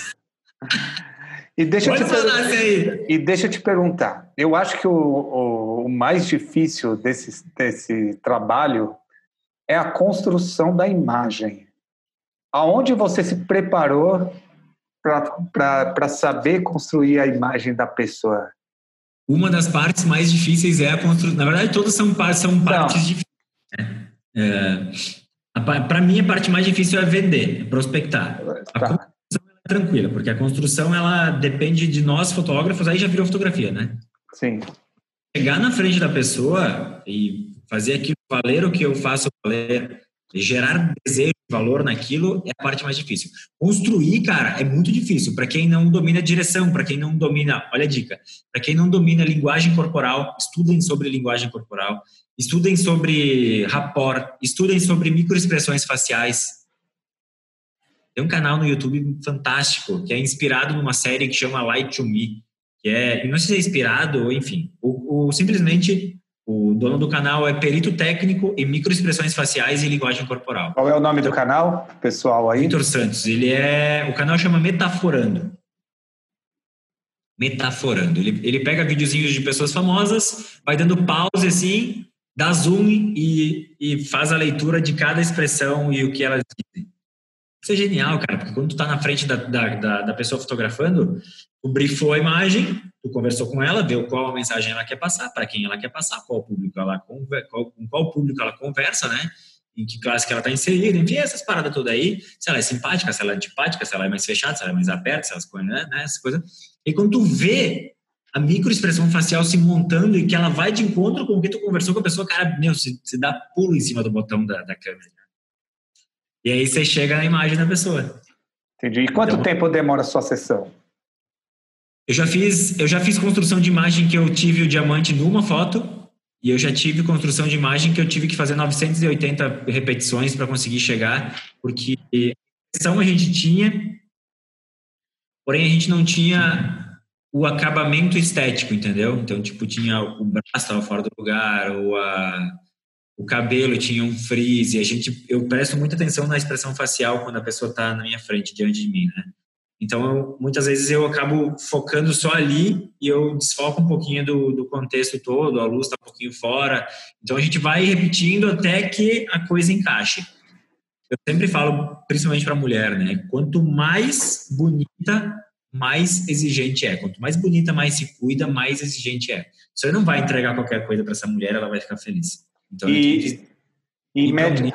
E deixa eu te perguntar, eu acho que o mais difícil desse trabalho é a construção da imagem. Aonde você se preparou para saber construir a imagem da pessoa? Uma das partes mais difíceis é a construção. Na verdade, todas são partes difíceis. Para mim, a parte mais difícil é vender, é prospectar. A construção é tranquila, porque a construção ela depende de nós, fotógrafos, aí já virou fotografia, né? Sim. Chegar na frente da pessoa e fazer aquilo valer o que eu faço valer, gerar desejo e valor naquilo é a parte mais difícil. Construir, cara, é muito difícil. Para quem não domina direção, para quem não domina, olha a dica, para quem não domina linguagem corporal, estudem sobre linguagem corporal, estudem sobre rapport, estudem sobre microexpressões faciais. Tem um canal no YouTube fantástico, que é inspirado numa série que chama Light to Me, não sei se é inspirado, ou enfim, simplesmente o dono do canal é perito técnico em microexpressões faciais e linguagem corporal. Qual é o nome do canal, pessoal aí? Vitor Santos. O canal chama Metaforando. Metaforando. Ele pega videozinhos de pessoas famosas, vai dando pause assim, dá zoom e faz a leitura de cada expressão e o que elas dizem. Isso é genial, cara, porque quando tu tá na frente da pessoa fotografando, tu briefou a imagem, tu conversou com ela, viu qual mensagem ela quer passar, para quem ela quer passar, com qual público ela conversa, né? Em que classe que ela tá inserida, enfim, essas paradas todas aí, se ela é simpática, se ela é antipática, se ela é mais fechada, se ela é mais aberta, se elas coisas, né? Essas coisas. E quando tu vê a microexpressão facial se montando e que ela vai de encontro com o que tu conversou com a pessoa, cara, você dá pulo em cima do botão da câmera. E aí você chega na imagem da pessoa. Entendi. E quanto tempo demora a sua sessão? Eu já fiz construção de imagem que eu tive o diamante numa foto e eu já tive construção de imagem que eu tive que fazer 980 repetições para conseguir chegar, porque a sessão a gente tinha, porém a gente não tinha o acabamento estético, entendeu? Então, tinha o braço estava fora do lugar, ou o cabelo tinha um frizz, eu presto muita atenção na expressão facial quando a pessoa está na minha frente, diante de mim, né? Então, muitas vezes eu acabo focando só ali e eu desfoco um pouquinho do contexto todo, a luz está um pouquinho fora. Então, a gente vai repetindo até que a coisa encaixe. Eu sempre falo, principalmente para a mulher, né? Quanto mais bonita, mais exigente é. Quanto mais bonita, mais se cuida, mais exigente é. Você não vai entregar qualquer coisa para essa mulher, ela vai ficar feliz. Então, em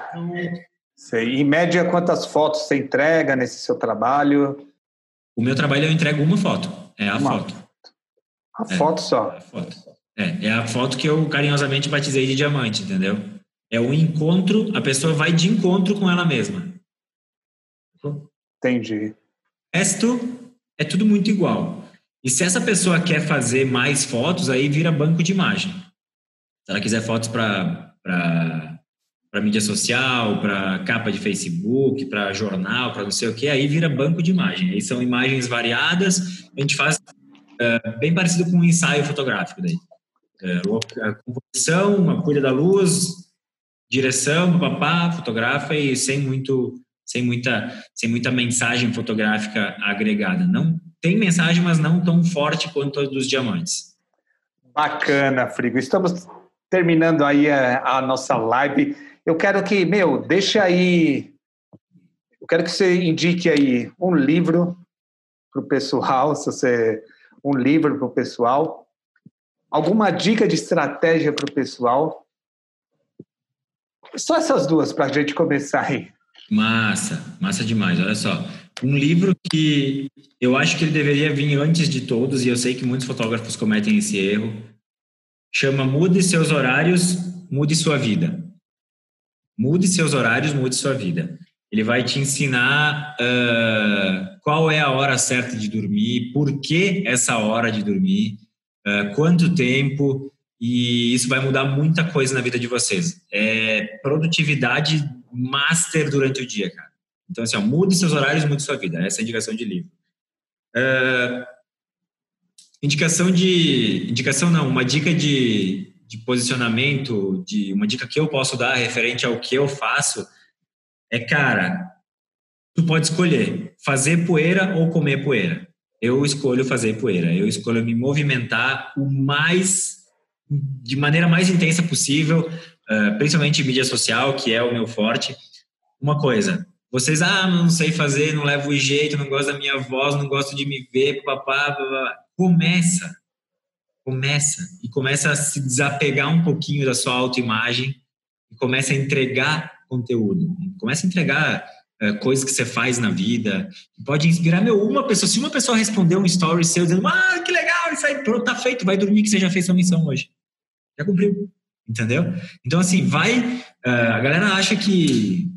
média, quantas fotos você entrega nesse seu trabalho? O meu trabalho eu entrego uma foto. É a foto. A foto só? É a foto que eu carinhosamente batizei de diamante, entendeu? É o encontro, a pessoa vai de encontro com ela mesma. Entendi. O resto é tudo muito igual. E se essa pessoa quer fazer mais fotos, aí vira banco de imagem. Se ela quiser fotos para mídia social, para capa de Facebook, para jornal, para não sei o que, aí vira banco de imagem. Aí são imagens variadas, a gente faz bem parecido com um ensaio fotográfico daí. A composição, a cuida da luz, direção, papá, fotografa e sem muita mensagem fotográfica agregada. Não tem mensagem, mas não tão forte quanto a dos diamantes. Bacana, Frigo. Estamos terminando aí a nossa live. Eu quero que, deixa aí. Eu quero que você indique aí um livro para o pessoal, um livro para o pessoal, alguma dica de estratégia para o pessoal. Só essas duas para a gente começar aí. Massa demais. Olha só, um livro que eu acho que ele deveria vir antes de todos, e eu sei que muitos fotógrafos cometem esse erro, chama Mude Seus Horários, Mude Sua Vida. Mude seus horários, mude sua vida. Ele vai te ensinar qual é a hora certa de dormir, por que essa hora de dormir, quanto tempo, e isso vai mudar muita coisa na vida de vocês. É produtividade master durante o dia, cara. Então, assim, mude seus horários, mude sua vida. Essa é a indicação de livro. Uma dica de posicionamento, uma dica que eu posso dar referente ao que eu faço cara, tu pode escolher fazer poeira ou comer poeira. Eu escolho fazer poeira, eu escolho me movimentar de maneira mais intensa possível, principalmente em mídia social, que é o meu forte. Uma coisa, vocês, não sei fazer, não levo jeito, não gosto da minha voz, não gosto de me ver, papá. Começa a se desapegar um pouquinho da sua autoimagem e começa a entregar conteúdo. Começa a entregar coisas que você faz na vida. Pode inspirar, uma pessoa. Se uma pessoa responder um story seu dizendo, que legal, isso aí, pronto, tá feito, vai dormir que você já fez sua missão hoje. Já cumpriu, entendeu? Então, assim, a galera acha que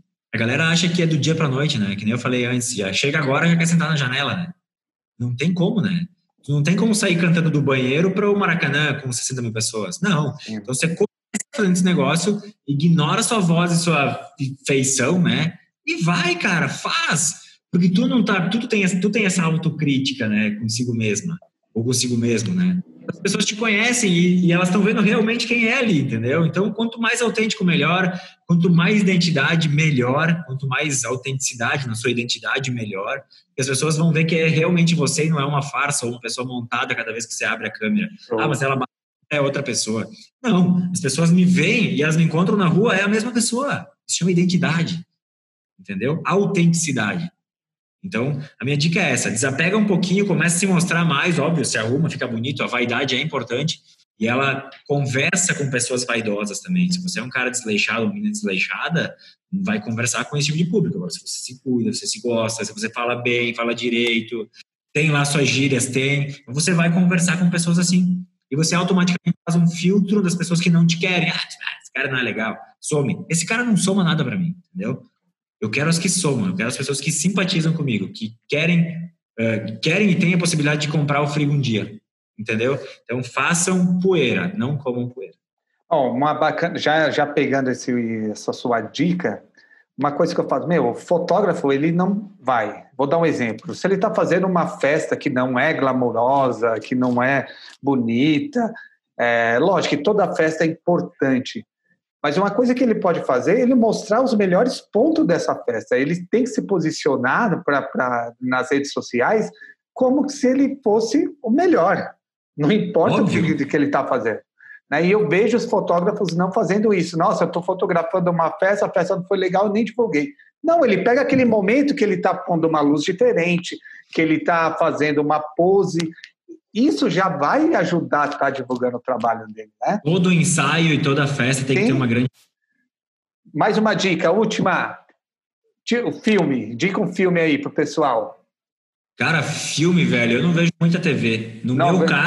é do dia pra noite, né? Que nem eu falei antes, já chega agora, já quer sentar na janela, né? Não tem como, né? Não tem como sair cantando do banheiro para o Maracanã com 60 mil pessoas. Não. Então, você começa fazendo esse negócio, ignora sua voz e sua feição, né? E vai, cara, faz. Porque tu tem essa autocrítica, né? Consigo mesma. Ou consigo mesmo, né? As pessoas te conhecem e elas estão vendo realmente quem é ali, entendeu? Então, quanto mais autêntico, melhor. Quanto mais identidade, melhor. Quanto mais autenticidade na sua identidade, melhor. Porque as pessoas vão ver que é realmente você e não é uma farsa ou uma pessoa montada cada vez que você abre a câmera. Mas ela é outra pessoa. Não, as pessoas me veem e elas me encontram na rua, é a mesma pessoa. Isso chama identidade, entendeu? Autenticidade. Então, a minha dica é essa, desapega um pouquinho, começa a se mostrar mais, óbvio, se arruma, fica bonito, a vaidade é importante, e ela conversa com pessoas vaidosas também. Se você é um cara desleixado, uma menina desleixada, vai conversar com esse tipo de público. Agora, se você se cuida, você se gosta, se você fala bem, fala direito, tem lá suas gírias, você vai conversar com pessoas assim. E você automaticamente faz um filtro das pessoas que não te querem. Esse cara não é legal, some. Esse cara não soma nada pra mim, entendeu? Eu quero as que somam, eu quero as pessoas que simpatizam comigo, que querem e têm a possibilidade de comprar o Frigo um dia, entendeu? Então, façam poeira, não comam poeira. Uma bacana, já pegando essa sua dica, uma coisa que eu faço, o fotógrafo, ele não vai. Vou dar um exemplo. Se ele está fazendo uma festa que não é glamourosa, que não é bonita, lógico que toda festa é importante, mas uma coisa que ele pode fazer é ele mostrar os melhores pontos dessa festa. Ele tem que se posicionar nas redes sociais como se ele fosse o melhor. Não importa o que ele está fazendo. E eu vejo os fotógrafos não fazendo isso. Nossa, eu estou fotografando uma festa, a festa não foi legal, eu nem divulguei. Não, ele pega aquele momento que ele está pondo uma luz diferente, que ele está fazendo uma pose. Isso já vai ajudar a estar divulgando o trabalho dele, né? Todo ensaio e toda festa tem que ter uma grande... Mais uma dica, última. O filme. Dica um filme aí pro pessoal. Cara, filme, velho, eu não vejo muita TV. No meu caso,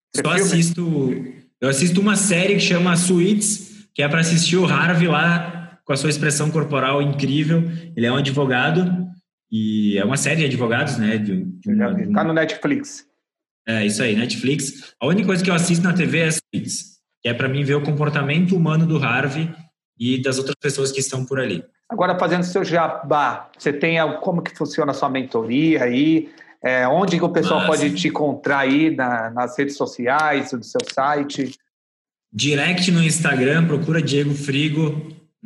eu assisto uma série que chama Suits, que é para assistir o Harvey lá com a sua expressão corporal incrível. Ele é um advogado e é uma série de advogados, né? Tá no Netflix. É isso aí, Netflix. A única coisa que eu assisto na TV é Suits, que é para mim ver o comportamento humano do Harvey e das outras pessoas que estão por ali. Agora, fazendo seu jabá, você tem como que funciona a sua mentoria aí? Onde que o pessoal pode te encontrar aí nas redes sociais, no seu site? Direct no Instagram, procura Diego Frigo.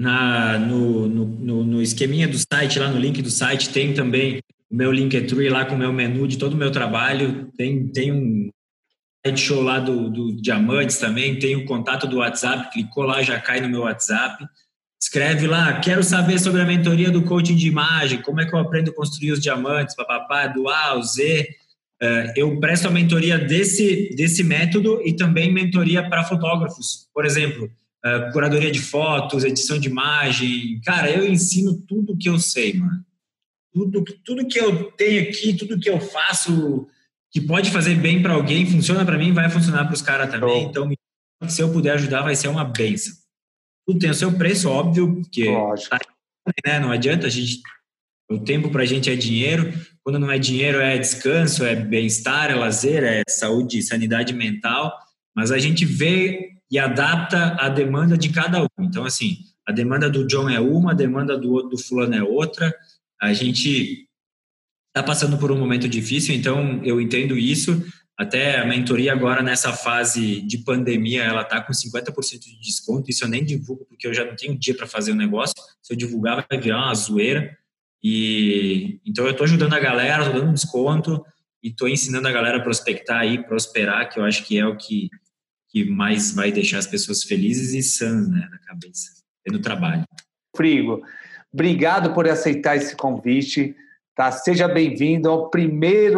No esqueminha do site, lá no link do site, tem também o meu Linktree lá com o meu menu de todo o meu trabalho. Tem um site show lá do Diamantes também, tem o contato do WhatsApp, clicou lá, já cai no meu WhatsApp. Escreve lá, quero saber sobre a mentoria do coaching de imagem, como é que eu aprendo a construir os diamantes, papapá, do A ao Z. Eu presto a mentoria desse método e também mentoria para fotógrafos. Por exemplo, curadoria de fotos, edição de imagem. Cara, eu ensino tudo que eu sei, mano. Tudo que eu tenho aqui, tudo que eu faço que pode fazer bem para alguém, funciona para mim, vai funcionar para os caras também. Então, se eu puder ajudar, vai ser uma bênção. Tudo tem o seu preço, óbvio, porque né, não adianta o tempo para a gente é dinheiro. Quando não é dinheiro, é descanso, é bem-estar, é lazer, é saúde e sanidade mental. Mas a gente vê e adapta a demanda de cada um. Então, assim, a demanda do John é uma, a demanda do fulano é outra. A gente está passando por um momento difícil, então eu entendo isso. Até a mentoria agora, nessa fase de pandemia, ela está com 50% de desconto. Isso eu nem divulgo, porque eu já não tenho dia para fazer o negócio. Se eu divulgar, vai virar uma zoeira. Então eu estou ajudando a galera, estou dando um desconto e estou ensinando a galera a prospectar e prosperar, que eu acho que é o que mais vai deixar as pessoas felizes e sãs, né, na cabeça, no trabalho. Frigo, obrigado por aceitar esse convite. Tá? Seja bem-vindo ao primeiro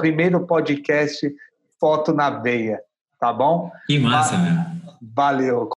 podcast Foto na Veia, tá bom? Que massa, meu. Valeu.